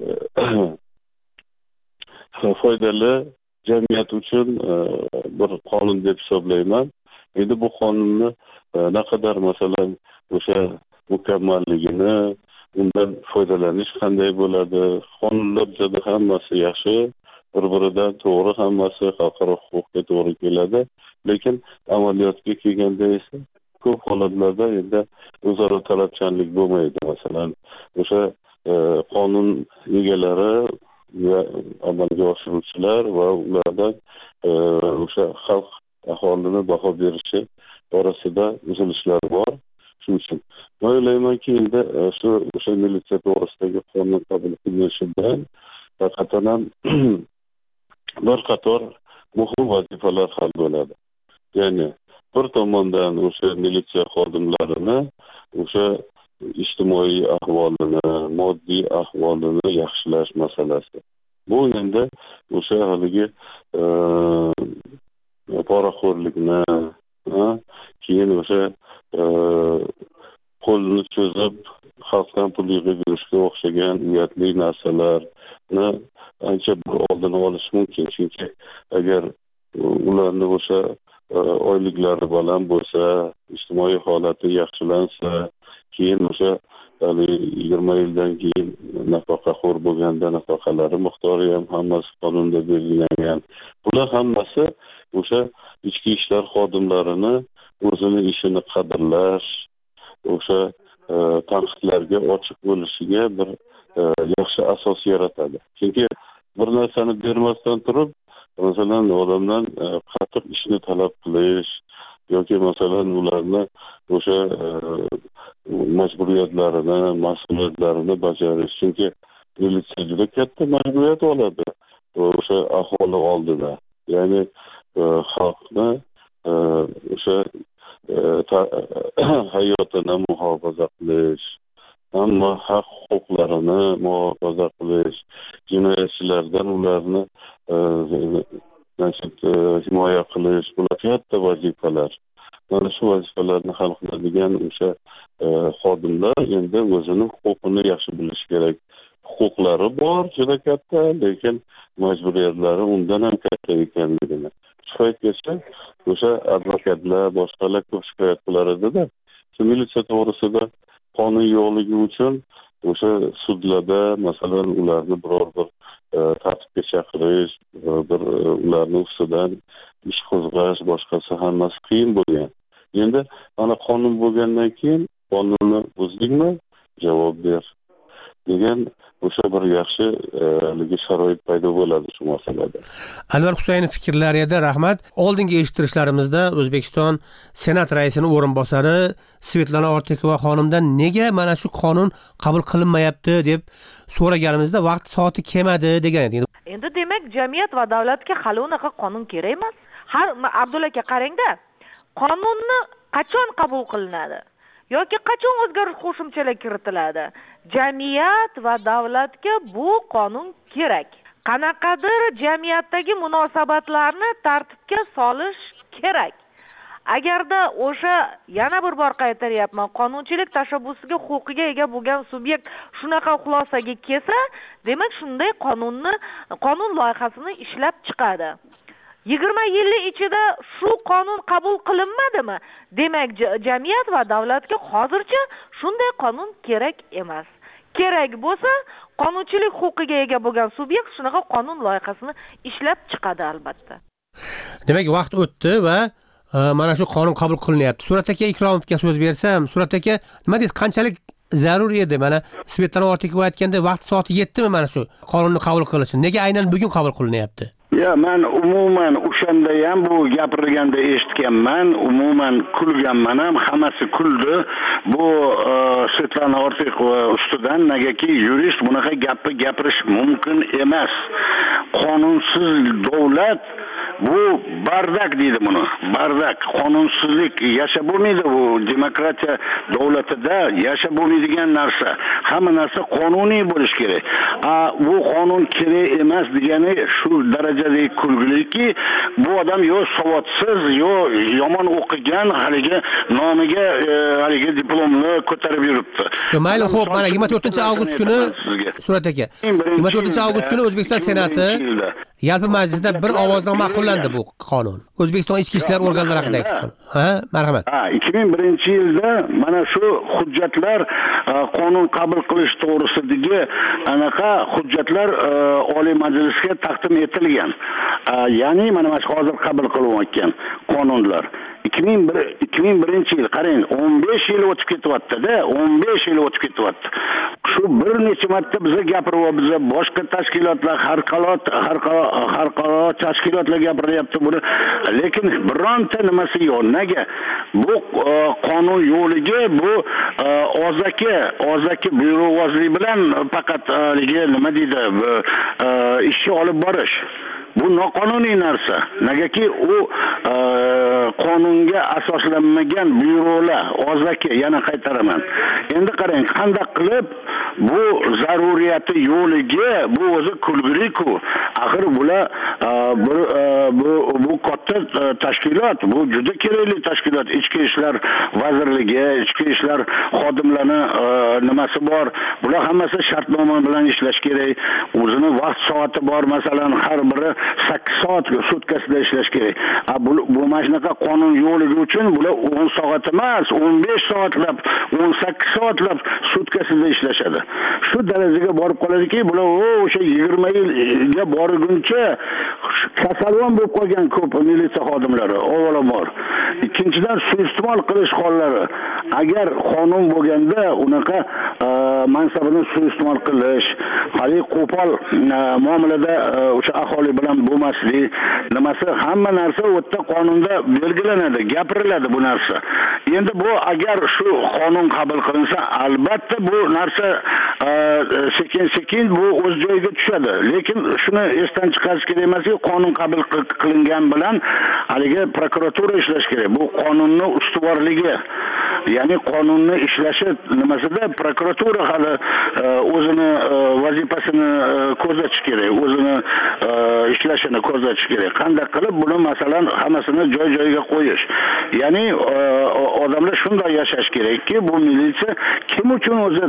foydali jamiyat uchun bir qonun deb hisoblayman. Endi bu qonunni naqadar masalan o'sha mukammalligini, undan foydalanish qanday bo'ladi, qonunlar juda hammasi yaxshi, bir-biridan to'g'ri, hammasi xalqaro huquqqa to'g'ri keladi, lekin amaliyotga kelganda esa ko'p holatlarda endi o'zaro talabchanlik bo'lmaydi. Masalan, o'sha qonun egalari va amalga oshiruvchilar va ulardan o'sha xalq aholini baho berishi orasida uzilishlar bor. Shuning uchun men o'ylaymanki, endi shu o'sha militsiya to'g'risidagi qonun qabul qilinishi bilan haqiqatan ham bir qator muhim vazifalar hal bo'ladi. Ya'ni bir tomondan o'sha militsiya xodimlarini o'sha ijtimoiy ahvolini, moddiy ahvolini yaxshilash masalasi. Bu endi o'sha haligi poraxo'rlikni, keyin o'sha qo'lni cho'zib xalqdan pul yig'ib yurishga o'xshagan uyatli narsalarni ancha bir oldini olish mumkin. Chunki agar ularni o'sha oyliklari baland bo'lsa, ijtimoiy holati yaxshilansa, keyin o'sha yigirma yildan keyin nafaqaxo'r bo'lganda nafaqalari miqdori ham hammasi qonunda belgilangan. Bular hammasi o'sha ichki ishlar xodimlarini o'zini ishini qadrlash, o'sha tanqidlarga ochiq bo'lishiga bir yaxshi asos yaratadi. Chunki bir narsani bermasdan turib, masalan, odamdan qattiq ishni talab qilish yoki masalan ularni o'sha majburiyatlarini, mas'uliyatlarini bajarish. Chunki militsiya juda katta majburiyat oladi o'sha aholi oldida. Ya'ni xalqni o'sha hayotini muhofaza qilish, hamma haq huquqlarini muhofaza qilish, jinoyatchilardan ularni himoya qilish, bular katta vazifalar. Mana shu vazifalarni hal qiladigan o'sha xodimlar endi o'zini huquqini yaxshi bilish kerak. Huquqlari bor, juda katta, lekin majburiyatlari undan ham katta ekanligini. Shikoyatgacha o'sha advokatlar, boshqalar ko'p shikoyat qilar edi-da. Shu militsiya to'g'risida qonun yo'qligi uchun o'sha sudlarda masalan ularni biror bir tartibga chaqirish, bir ularni ustidan ish qo'zg'ash, boshqasi hammasi qiyin bo'lgan. Endi ana qonun bo'lgandan keyin qonunni buzdingmi? Javob ber degan o'sha bir yaxshi ligi sharoit paydo bo'ladi shu masalada. Anvar Husaynov fikrlariga rahmat. Oldingi eshittirishlarimizda O'zbekiston Senat raisining o'rinbosari Svetlana Ortiqova xonimdan nega mana shu qonun qabul qilinmayapti deb so'raganimizda vaqt soati kelmadi degan edi. Endi demak, jamiyat va davlatga hali unaqa qonun kerak emas. Har Abdulla aka qarangda, qonunni qachon qabul qilinadi yoki qachon o'zgarish qo'shimchalar kiritiladi? Jamiyat va davlatga bu qonun kerak. Qanaqadir jamiyatdagi munosabatlarni tartibga solish kerak. Agarda o'sha yana bir bor qaytaryapman, qonunchilik tashabbusiga huquqiga ega bo'lgan subyekt shunaqa xulosaga kelsa, demak shunday qonunni, qonun loyihasini ishlab chiqadi. yigirma yillik ichida shu qonun qabul qilinmadimi? Demak, jamiyat va davlatga hozircha shunday qonun kerak emas. Kerak bo'lsa, qonunchilik huquqiga ega bo'lgan subyekt shunaqa qonun loyihasini ishlab chiqadi albatta. Demak, vaqt o'tdi va mana shu qonun qabul qilinyapti. Surat aka Ikromovga so'z bersam, Surat aka, nima deysiz, qanchalik zarur edi? Mana Svetlana Ortiqova aytganda vaqt soati yetdimi mana shu qonunni qabul qilishi? Nega aynan bugun qabul qilinyapti? Ya men umuman o'shanda ham bu gapirilganda eshitganman, umuman kulganman ham, hammasi kuldi. Bu Svetlana Ortiqova ustidan negaki yurist bunaqa gapni gapirish mumkin emas. Qonunsiz davlat bu bardak deydi buni. Bardak, qonunsizlik yashab bo'lmaydi bu demokratiya davlatida yashab bo'lmaydigan narsa. Hamma narsa qonuniy bo'lish kerak. A bu qonun kerak emas degani shu darajada kulgiliki, bu odam yo savodsiz, yo yomon o'qigan, haligi nomiga haligi diplomni ko'tarib yuribdi. Yo mayli, xo'p, mana yigirma to'rtinchi avgust kuni Surat aka. yigirma to'rtinchi avgust kuni O'zbekiston Senati yalpi majlisida bir ovozdan ma'qullandi bu qonun. O'zbekiston ichki ishlar organlari haqidagi qonun. Ha, marhamat. Ha, ikki ming birinchi yilda mana shu hujjatlar qonun qabul qilish to'g'risidagi anaqa hujjatlar Oliy Majlisga taqdim etilgan. Ya'ni mana mana hozir qabul qilinayotgan qonunlar ikki ming birinchi yil, qarang, o'n besh yil o'tib ketyapti-da, o'n besh yil o'tib ketyapti. Shu bir necha marta biza gapirib, biza boshqa tashkilotlar, xalqaro xalqaro tashkilotlar gapiryapti buni, lekin bironta nimasi yo'q. Nega? Bu qonun yo'liga bu ozaki, ozaki byurovozlik bilan faqat nima deydi, ishni olib borish. Bu noqonuniy narsa. Negaki u qonunga asoslanmagan byurolar, ozaki, yana qaytaraman. Endi qarang, qanday qilib bu zaruriyati yo'liga bu o'zi kulguri-ku. Axir bular bu bu katta tashkilot, bu juda kerakli tashkilot. Ichki ishlar vazirligi, ichki ishlar xodimlari nimasi bor. Bular hammasi shartnoma bilan ishlash kerak. O'zini vaqt soati bor, masalan, har biri sakkiz soat sutkasida ishlash kerak. A bu bu mashinaqa qonun yo'ligi uchun bular o'n soat emas, o'n besh soatlab, o'n sakkiz soatlab sutkasida ishlashadi. Shu darajaga borib qoladiki, bular o'sha yigirma yilga borguncha kasalon bo'lib qolgan ko'p militsiya xodimlari, avvalambor. Ikkinchidan, suiiste'mol qilish hollari. Agar qonun bo'lganda unaqa mansabini suiiste'mol qilish, hali qo'pol muomalada o'sha aholi bilan bo'lmaslik, nimasi hamma narsa o'tda qonunda belgilanadi, gapiriladi bu narsa. Endi bu agar shu qonun qabul qilinsa, albatta bu narsa sekin-sekin bu o'z joyiga tushadi. Lekin shuni esdan chiqarish kerak emaski, qonun qabul qilingan bilan haligi prokuratura ishlash kerak. Bu qonunning ustuvorligi, ya'ni qonunni ishlashi nimasida prokuratura hali o'zini vazifasini ko'rsatish kerak, o'zini ishlashini ko'rsatish kerak. Qanday qilib buni masalan hammasini joy-joyiga qo'yish. Ya'ni odamlar shunday yashash kerakki, bu militsiya kim uchun o'zi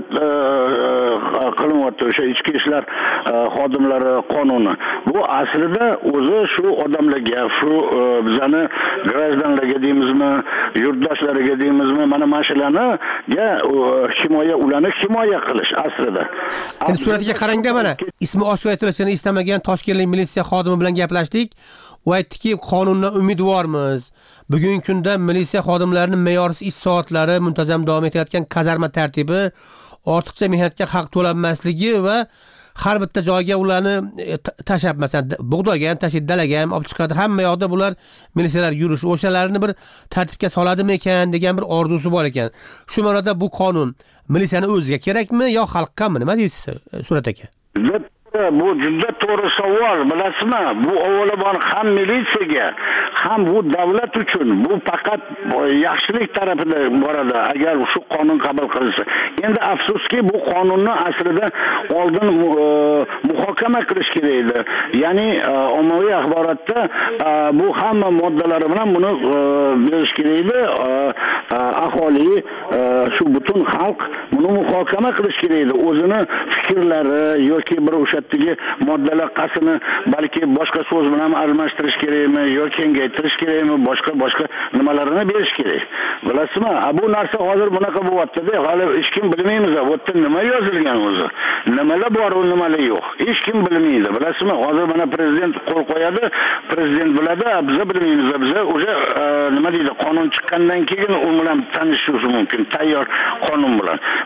qilyapti o'sha ichki ishlar xodimlari qonuni. Bu aslida o'zi shu odamlarga, shu bizani grajdanlarga deymizmi, yurtdoshlariga deymizmi, mana mashalarga himoya, ularni himoya qilish aslida. Endi suratiga qarangda, mana ismi oshkor etilishini istamagan toshkentlik militsiya xodimi bilan gaplashdik. U aytdiki, qonundan umidvormiz. Bugungi kunda militsiya xodimlarining me'yorsiz ish soatlari, muntazam davom etayotgan kazarma tartibi, ortiqcha mehnatga haq to'lanmasligi va har bitta joyga ularni tashab, masalan, bug'doyga ham tashib, dalaga ham olib chiqadi. Hamma yoqda bular militsiyalar yurish, o'shalarni bir tartibga soladimi ekan degan bir orzusi bor ekan. Shu ma'noda bu qonun militsiyani o'ziga kerakmi yo xalqqami? Nima deysiz, Surat aka? Bu juda to'g'ri savol, bilasizmi? Bu avvalambor ham militsiyaga, ham bu davlat uchun bu faqat yaxshilik tarafida boradi agar shu qonun qabul qilinsa. Endi afsuski bu qonunni aslida oldin muhokama qilish kerak edi. Ya'ni ommaviy axborotda bu hamma moddalari bilan buni berish kerak edi. Aholi, shu butun xalq buni muhokama qilish kerak edi. O'zini fikrlari yoki bir o'sha moddalar qasini balki boshqa so'z bilan almashtirish kerakmi yo kengaytirish kerakmi, boshqa boshqa nimalarini berish kerak. Bilasizmi? Bu narsa hozir bunaqa bo'lyapti-da, hali hech kim bilmaymiz, bu yerda nima yozilgan o'zi. Nimalar bor, nimalar yo'q. Hech kim bilmaydi. Bilasizmi? Hozir mana prezident qo'l qo'yadi, prezident biladi, biz bilmaymiz. Biz o'sha nima deydi, qonun chiqqandan keyin u bilan tanishishimiz mumkin, tayyor qonun bilan.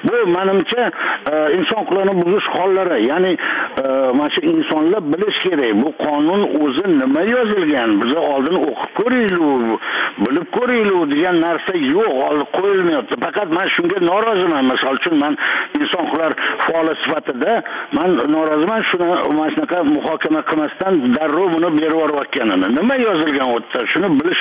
bu menimcha inson huquqlarini buzish hollari, ya'ni mana shu insonlar bilish kerak, bu qonun o'zi nima yozilgan, biz oldin o'qib ko'raylik, bilib ko'raylik degan narsa yo'q, olib qo'yilmayapti. Faqat men shunga noroziman. Misol uchun men inson huquqlar faoli sifatida men noroziman, shuni mana shunaqa muhokama qilmasdan darrov buni berib yuborayotganini. Nima yozilgan u yerda, shuni bilish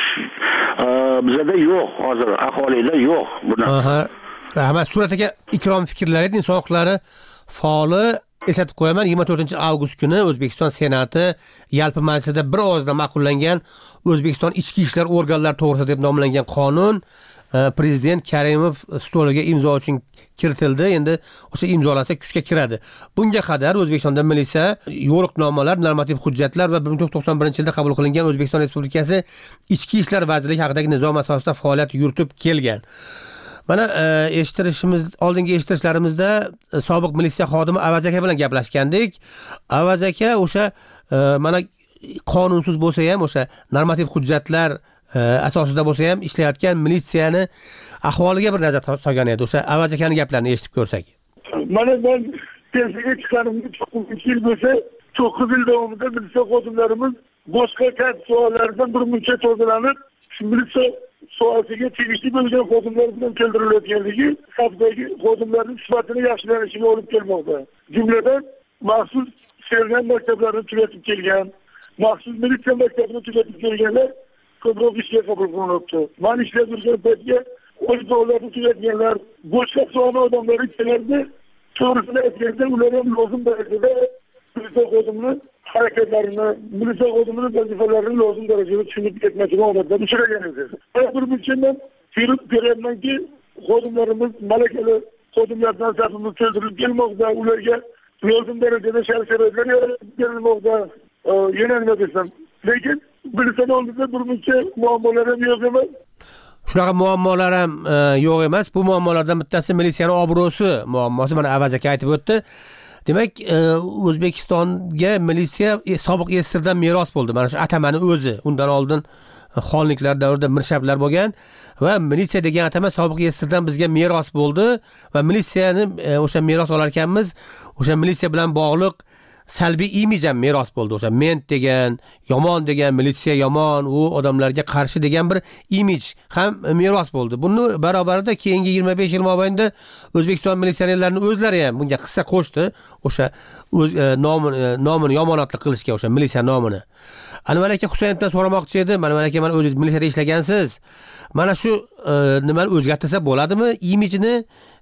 bizda yo'q, hozir aholida yo'q buni. Aha. Rahmat. Surat aka, ikrom fikrlaringiz inson huquqlari faoli eslatib qo'yaman, yigirma to'rtinchi avgust kuni O'zbekiston Senati yalpi majlisida bir ovozdan ma'qullangan O'zbekiston ichki ishlar organlari to'g'risida deb nomlangan qonun Prezident Karimov stoliga imzo uchun kiritildi. Endi o'sha imzolasa kuchga kiradi. Bunga qadar O'zbekistonda militsiya yo'riqnomalar, normativ hujjatlar va bir ming to'qqiz yuz to'qson birinchi yilda qabul qilingan O'zbekiston Respublikasi Ichki ishlar vazirligi haqidagi nizom asosida faoliyat yuritib kelgan. Mana eshittirishimiz, oldingi eshittirishlarimizda sobiq militsiya xodimi Avaz aka bilan gaplashgandik. Avaz aka o'sha mana qonunsiz bo'lsa ham o'sha normativ hujjatlar asosida bo'lsa ham ishlayotgan militsiyani ahvoliga bir nazar solgan edi. O'sha Avaz akaning gaplarini eshitib ko'rsak. Mana men pensiyaga chiqqanimga to'qqiz yil bo'lsa, to'qqiz yil davomida militsiya xodimlarimiz boshqa katta savollardan bir muncha to'g'rilanib, militsiya sohasiga tegishli bo'lgan xodimlar bilan keltirilayotganligi safdagi xodimlarning sifatini yaxshilanishiga olib kelmoqda. Jumladan maxsus serjant maktablarini tugatib kelgan, maxsus militsiya maktabini tugatib kelganlar ko'proq ishga qabul qilinmoqda. Men ishlab yurgan paytga o'zbeklarni tugatganlar, boshqa soni odamlar kelardi. To'g'risini aytganda ular ham lozim darajada militsiya xodimini harakatlarini, militsiya xodimini vazifalarini lozim darajada tushunib ketmasligini odatda uchragan edi. Bir bunchadan firib beryapmanki, xodimlarimiz malakali xodimlardan safimiz keltirilib kelmoqda, ularga lozim darajada shart-sharoitlar yaratib berilmoqda. Yana nima desam, lekin militsiya oldida bir buncha muammolar ham yo'q emas. Shunaqa muammolar ham yo'q emas. Bu muammolardan bittasi militsiyaning obro'si muammosi. Mana Avaz aka aytib o'tdi. Demak, O'zbekistonga militsiya sobiq esirdan meros bo'ldi. Mana shu atamani o'zi. Undan oldin xonliklar davrida mirshablar bo'lgan va militsiya degan atama sobiq esirdan bizga meros bo'ldi va militsiyani o'sha meros olar ekanmiz, o'sha militsiya bilan bog'liq salbiy imij ham meros bo'ldi. O'sha ment degan, yomon degan, militsiya yomon, u odamlarga qarshi degan bir imij ham meros bo'ldi. Buni barobarida keyingi yigirma besh yil mobaynida O'zbekiston militsionerlarining o'zlari ham bunga hissa qo'shdi. O'sha o'z nomini nomini yomonotlik qilishga, o'sha militsiya nomini. Anvar aka Husayndan so'ramoqchi edi. Mana aka, mana o'zingiz militsiyada ishlagansiz. Mana shu nimani o'zgartirsa bo'ladimi? Imijni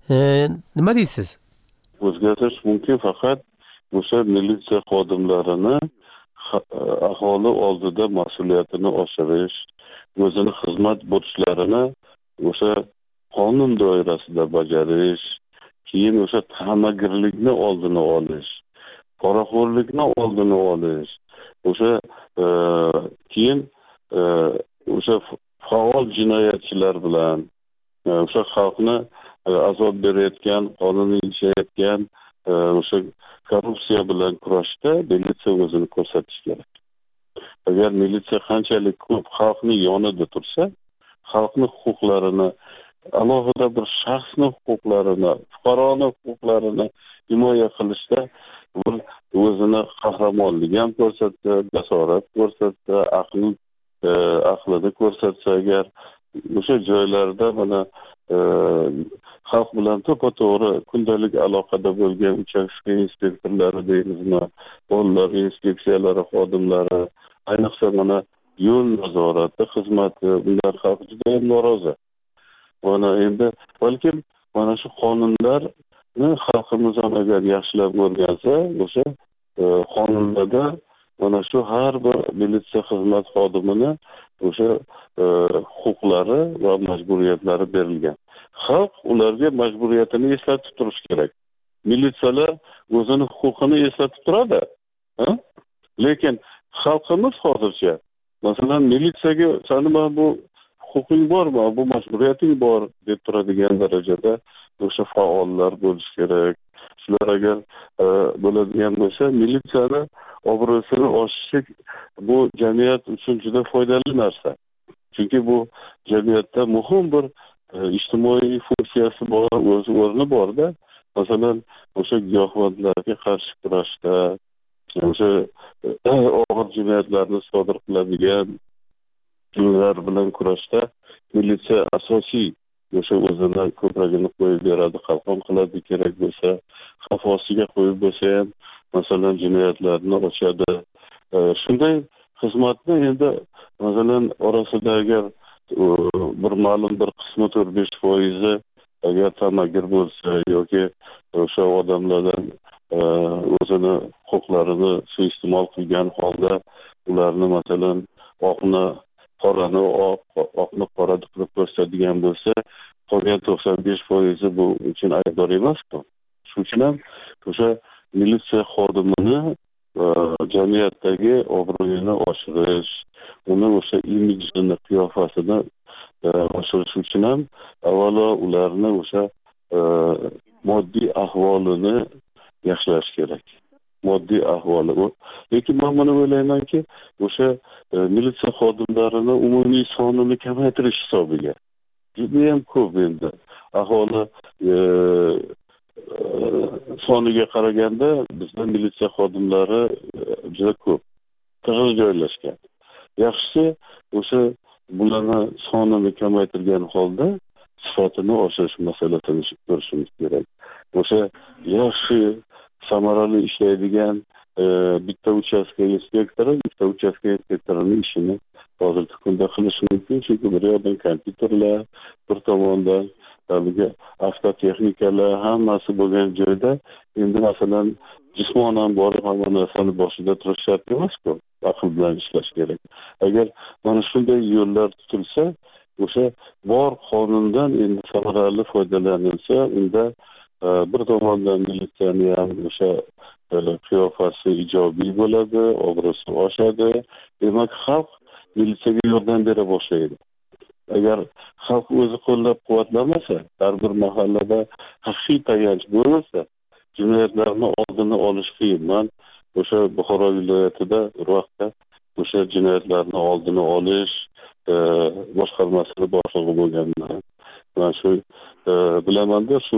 nima deysiz? O'zgartirish mumkin, faqat o'sha militsiya xodimlarini aholi oldida mas'uliyatini oshirish, o'zini xizmat burchlarini o'sha qonun doirasida bajarish, keyin o'sha ta'magirlikni oldini olish, poraxo'rlikni oldini olish, o'sha keyin o'sha faol jinoyatchilar bilan o'sha xalqni azob berayotgan, qonuniy ishlayotgan o'sha korrupsiya bilan kurashda militsiya o'zini ko'rsatish kerak. Agar militsiya qanchalik ko'p xalqning yonida tursa, xalqning huquqlarini, alohida bir shaxsning huquqlarini, fuqaroning huquqlarini himoya qilishda o'zini qahramonlik ham ko'rsatsa, jasorat ko'rsatsa, aql aqlini ko'rsatsa, agar o'sha joylarda mana xalq bilan to'ppa-to'g'ri kundalik aloqada bo'lgan uchastka inspektorlari deymizmi, bolalar inspeksiyalari xodimlari, ayniqsa mana yo'l nazorati xizmati, ular xalq juda ham norozi. Mana endi balkim mana shu qonunlarni xalqimiz ham agar yaxshilab o'rgansa, o'sha qonunlarda mana shu har bir militsiya xizmat xodimini o'sha huquqlari va majburiyatlari berilgan. Xalq ularga majburiyatini eslatib turish kerak. Militsiyalar o'zini huquqini eslatib turadi. Lekin xalqimiz hozircha, masalan, militsiyaga "Sani mana bu huquqing bormi, bu majburiyating bor" deb turadigan darajada o'sha faollar bo'lish kerak. Shular agar bo'ladigan bo'lsa, militsiyani obro'sini oshirsak, bu jamiyat uchun juda foydali narsa. Chunki bu jamiyatda muhim bir ijtimoiy funksiyasi bor, o'z o'rni borda. Masalan, o'sha giyohvandlarga qarshi kurashda, o'sha og'ir jinoyatlarni sodir qiladiganlar bilan kurashda militsiya asosiy o'sha o'zini ko'pragini qo'yib beradi, qalqon qiladi, kerak bo'lsa xavf ostiga qo'yib bo'lsa ham masalan jinoyatlarni ochadi. Shunday xizmatni endi masalan orasida agar bir ma'lum bir qismi to'rt besh foizi agar tamagir bo'lsa yoki o'sha odamlardan o'zini huquqlarini suiiste'mol qilgan holda ularni masalan oqni qorani oq, oqni qora qilib ko'rsatadigan bo'lsa, qolgan to'qson besh foizi bu uchun aybdor emas-ku. Shuning uchun ham o'sha militsiya xodimini jamiyatdagi obro'yini oshirish, uni o'sha imijini, qiyofasini oshirish uchun ham avvalo ularni o'sha moddiy ahvolini yaxshilash kerak. Moddiy ahvoli. Lekin men buni o'ylaymanki, o'sha militsiya xodimlarini umumiy sonini kamaytirish hisobiga. Juda ham ko'p endi. Aholi soniga qaraganda bizda militsiya xodimlari juda ko'p. Tig'iz joylashgan. Yaxshisi o'sha bularni sonini kamaytirgan holda sifatini oshirish masalasini ko'rishimiz kerak. O'sha yaxshi samarali ishlaydigan bitta uchastka inspektori, bitta uchastka inspektorining ishini hozirgi kunda qilish mumkin, chunki bir yoqdan kompyuterlar, bir tomondan haligi avtotexnikalar hammasi bo'lgan joyda endi masalan jismonan borib hamma narsani boshida turish shart emas-ku, aql bilan ishlash kerak. Agar mana shunday yo'llar tutilsa, o'sha bor qonundan endi samarali foydalanilsa, unda bir tomondan militsiyani ham o'sha qiyofasi ijobiy bo'ladi, obro'si oshadi. Demak, xalq militsiyaga yordam bera boshlaydi. Agar xalq o'zi qo'llab-quvvatlamasa, har bir mahallada haqiqiy tayanch bo'lmasa, jinoyatlarni oldini olish qiyin. Men o'sha Buxoro viloyatida bir vaqtda o'sha jinoyatlarni oldini olish boshqarmasini boshlig'i bo'lganman. Men shu bilamanda shu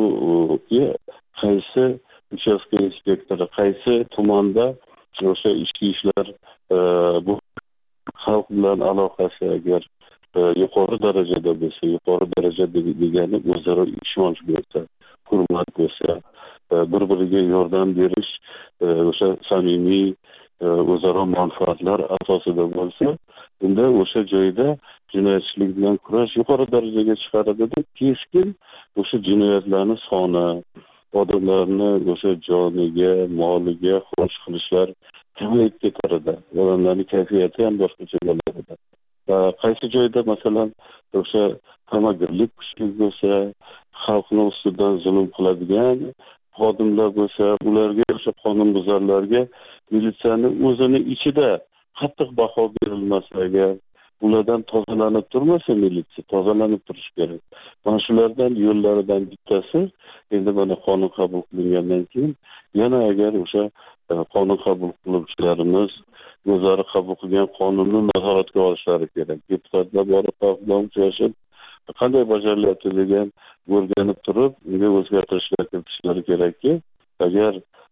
qaysi uchastka inspektori, qaysi tumanda o'sha ichki ishlar bu xalq bilan aloqasi agar yuqori darajada bo'lsa, yuqori darajada degani o'zaro ishonch bo'lsa, hurmat bo'lsa, bir-biriga yordam berish, o'sha samimiy o'zaro manfaatlar asosida bo'lsa, unda o'sha joyda jinoyatchilik bilan kurash yuqori darajaga chiqaradida keskin o'sha jinoyatlarni soni, odamlarni o'sha joniga, moliga xuruj qilishlar kamayib ketardi. Odamlarning kayfiyati ham boshqacha bo'lardi. Qaysi joyda masalan o'sha tamagirlik kuchli bo'lsa, xalqni ustidan zulm qiladigan xodimlar bo'lsa, ularga o'sha qonunbuzarlarga militsiyani o'zini ichida qattiq baho berilmasa, agar ulardan tozalanib turmasa, militsiya tozalanib turish kerak. Mana shulardan yo'llaridan bittasi endi mana qonun qabul qilingandan keyin yana agar o'sha qonun qabul qiluvchilarimiz o'zlari qabul qilgan qonunni nazoratga olishlari kerak. Deputatlar borib xalq bilan uchrashib, qanday bajarilyapti degan o'rganib turib, unga o'zgartirishlar kiritishlari kerakki, agar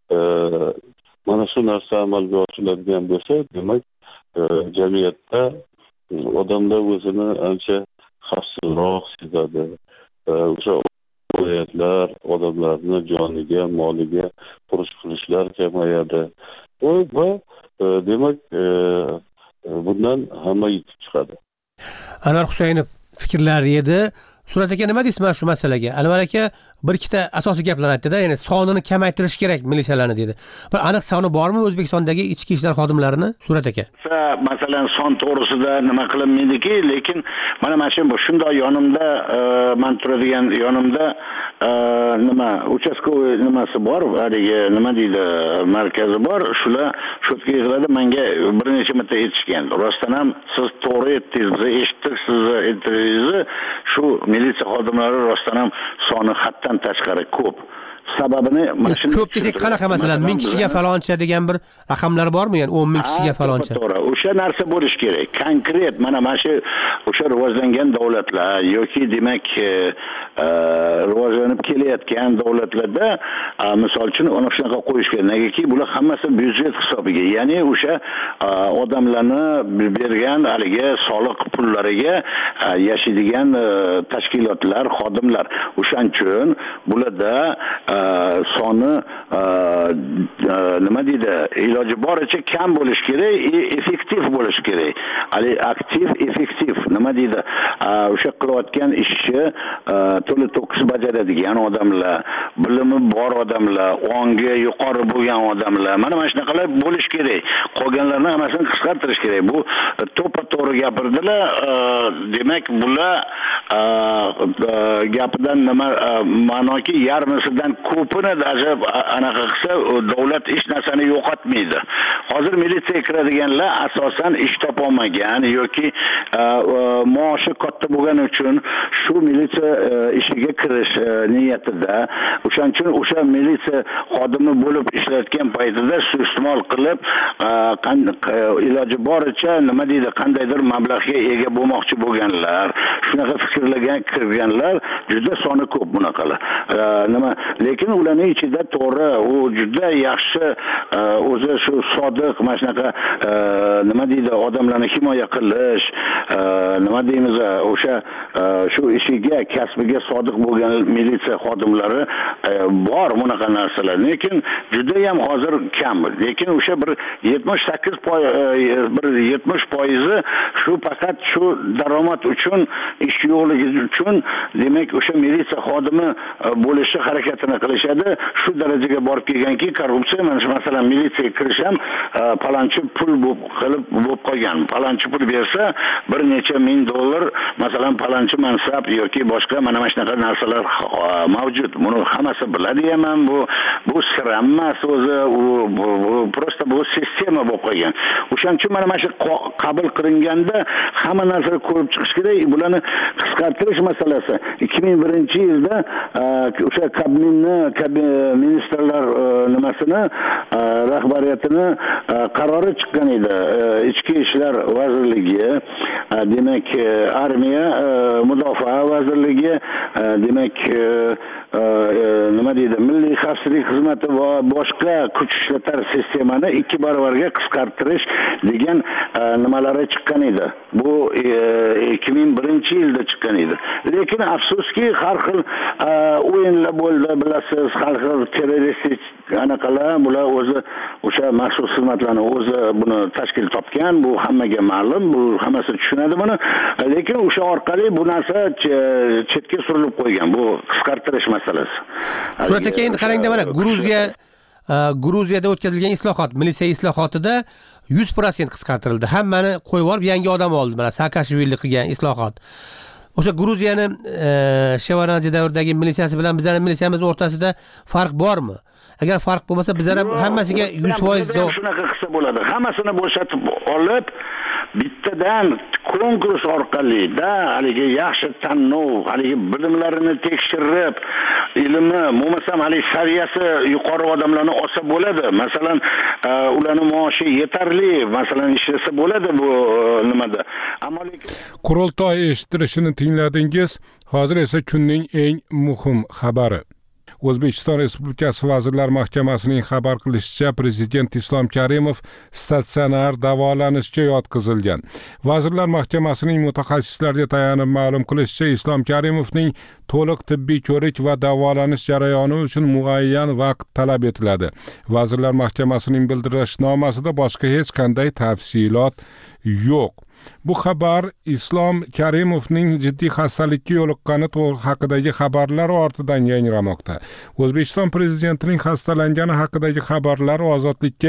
mana shu narsa amalga oshiriladigan bo'lsa, demak jamiyatda odamlar o'zini ancha xavfsizroq sezadi. O'sha viloyatlar odamlarni joniga, moliga xuruj qilishlar kamayadi. Va demak bundan hamma yutib chiqadi. Anvar Husaynov fikrlari edi. Surat aka, nima deysiz mana shu masalaga? Anvar aka bir ikkita asosiy gaplar aytdi-da, ya'ni sonini kamaytirish kerak militsiyalarni dedi. Bir aniq soni bormi O'zbekistondagi ichki ishlar xodimlarini, Surat aka? Masalan, son to'g'risida nima qilinmaydiki, lekin mana mana shu shunday yonimda men turadigan yonimda nima uchastkovoy nimasi bor, haligi nima deydi, markazi bor. Shular shotka yig'iladi, menga bir necha marta aytishgan. Rostdan ham siz to'g'ri aytdingiz, biz eshitdik sizni intervyungizni. Shu militsiya xodimlari rostdan ham soni haddan tashqari ko'p. sababini mana shuni ko'p desak qanaqa masalan ming kishiga faloncha degan bir raqamlar bormi, ya'ni o'n ming kishiga faloncha? To'g'ri, o'sha narsa bo'lish kerak. Konkret mana mana shu o'sha rivojlangan davlatlar yoki demak rivojlanib kelayotgan davlatlarda misol uchun ana shunaqa qo'yish kerak. Negaki bular hammasi byudjet hisobiga, ya'ni o'sha odamlarni bergan haligi soliq pullariga yashaydigan tashkilotlar, xodimlar. O'shaning uchun bularda soni nima deydi, iloji boricha kam bo'lish kerak, effektiv bo'lish kerak. Ali aktiv, effektiv nima deydi, o'sha qilayotgan ishni to'la to'kis bajaradigan odamlar, bilimi bor odamlar, ongi yuqori bo'lgan odamlar, mana mana shunaqalar bo'lish kerak. Qolganlarni hammasini qisqartirish kerak. Bu to'ppa-to'g'ri gapirdilar. Demak, bular gapidan nima ma'noki yarmisidan ko'pini даже anaqa qilsa davlat hech narsani yo'qotmaydi. Hozir militsiya kiradiganlar asosan ish topolmagan yoki maoshi katta bo'lgani uchun shu militsiya ishiga kirish niyatida, o'shaning uchun o'sha militsiya xodimi bo'lib ishlayotgan paytida suiiste'mol qilib iloji boricha nima deydi, qandaydir mablag'ga ega bo'lmoqchi bo'lganlar, shunaqa fikrlagan kirganlar juda soni ko'p bunaqalar. Nima, lekin ularning ichida to'g'ri, u juda yaxshi o'zi shu sodiq mana shunaqa nima deydi, odamlarni himoya qilish, nima deymiz, o'sha shu ishiga, kasbiga sodiq bo'lgan militsiya xodimlari bor bunaqa narsalar. Lekin juda ham hozir kam. Lekin o'sha bir yetmish sakkiz foiz bir yetmish foiz shu faqat shu daromad uchun, ish yo'qligi uchun demak o'sha militsiya xodimi bo'lishi harakatini qilishadi. Shu darajaga borib kelganki, korrupsiya, mana shu masalan militsiyaga kirish ham palonchi pul qilib bo'lib qolgan. Palonchi pul bersa bir necha ming dollar, masalan palonchi mansab yoki boshqa mana mana shunaqa narsalar mavjud. Buni hammasi biladi ham, bu bu sir emas o'zi, u prosta bu sistema bo'lib qolgan. O'shaning uchun mana mana shu qabul qilinganda hamma narsani ko'rib chiqish kerak. Bularni qisqartirish masalasi ikki ming birinchi yilda o'sha kabinetni ministrlar nimasini rahbariyatini qarori chiqqan edi. Ichki ishlar vazirligi, demak armiya, mudofaa vazirligi, demak nima deydi, milliy xavfsizlik xizmati va boshqa kuch ishlatar sistemani ikki barobarga qisqartirish degan nimalari chiqqan edi. Bu ikki ming birinchi yilda chiqqan edi. Lekin afsuski har xil o'yinlar bo'ldi, bilasiz, har xil terroristik anaqalar, bular o'zi o'sha maxsus xizmatlarni o'zi buni tashkil topgan, bu hammaga ma'lum, bu hammasi tushunadi buni. Lekin o'sha orqali bu narsa chetga surilib qo'ygan, bu qisqartirish masalasi. Suratga keyin qarangda, mana Gruziya Gruziyada o'tkazilgan islohot, militsiya islohotida yuz foiz qisqartirildi. Hammani qo'yib olib yangi odam oldi. Mana Saakashvili qilgan islohot. O'sha Gruziyani Shevardnadze davridagi militsiyasi bilan bizning militsiyamiz o'rtasida farq bormi? Agar farq bo'lmasa, bizlar ham hammasiga yuz foiz javob shunaqa qilsa bo'ladi. Hammasini bo'shatib olib, bittadan konkurs orqali da haligi yaxshi tanlov, haligi bilimlarini tekshirib, ilmi, bo'lmasam haligi saviyasi yuqori odamlarni olsa bo'ladi. Masalan, ularning maoshi yetarli, masalan, ishlasa bo'ladi bu nimada. Ammo lekin Qurultoy eshittirishini tingladingiz. Hozir esa kunning eng muhim xabari. O'zbekiston Respublikasi Vazirlar Mahkamasining xabar qilishicha, Prezident Islom Karimov statsionar davolanishga yotqizilgan. Vazirlar Mahkamasining mutaxassislarga tayanib ma'lum qilishicha, Islom Karimovning to'liq tibbiy ko'rik va davolanish jarayoni uchun muayyan vaqt talab etiladi. Vazirlar Mahkamasining bildirishnomasida boshqa hech qanday tafsilot yo'q. Bu xabar Islom Karimovning jiddiy xastalikka yo'liqqani haqidagi xabarlar ortidan yangramoqda. O'zbekiston prezidentining xastalangani haqidagi xabarlar ozodlikka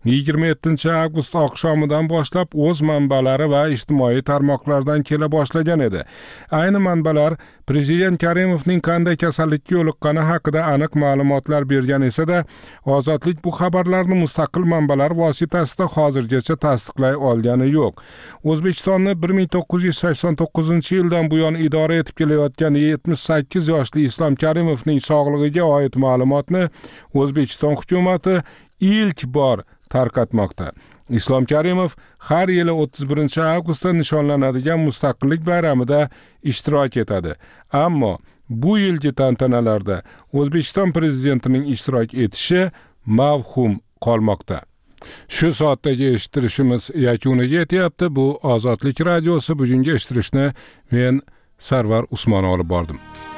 yigirma yettinchi avgust oqshomidan boshlab o'z manbalari va ijtimoiy tarmoqlardan kela boshlagan edi. Ayni manbalar Prezident Karimovning qanday kasallikka yo'liqqani haqida aniq ma'lumotlar bergan esa-da, Ozodlik bu xabarlarni mustaqil manbalar vositasida hozirgacha tasdiqlay olgani yo'q. O'zbekistonni bir ming to'qqiz yuz sakson to'qqizinchi yildan buyon idora etib kelayotgan yetmish sakkiz yoshli Islom Karimovning sog'lig'iga oid ma'lumotni O'zbekiston hukumati ilk bor tarqatmoqda. Islom Karimov har yili o'ttiz birinchi avgustda nishonlanadigan Mustaqillik bayramida ishtirok etadi. Ammo bu yilgi tantanalarda O'zbekiston prezidentining ishtirok etishi mavhum qolmoqda. Shu soatdagi eshittirishimiz yakuniga yetyapti. Bu Ozodlik radiosi. Bugungi eshittirishni men Sarvar Usmonov olib bordim.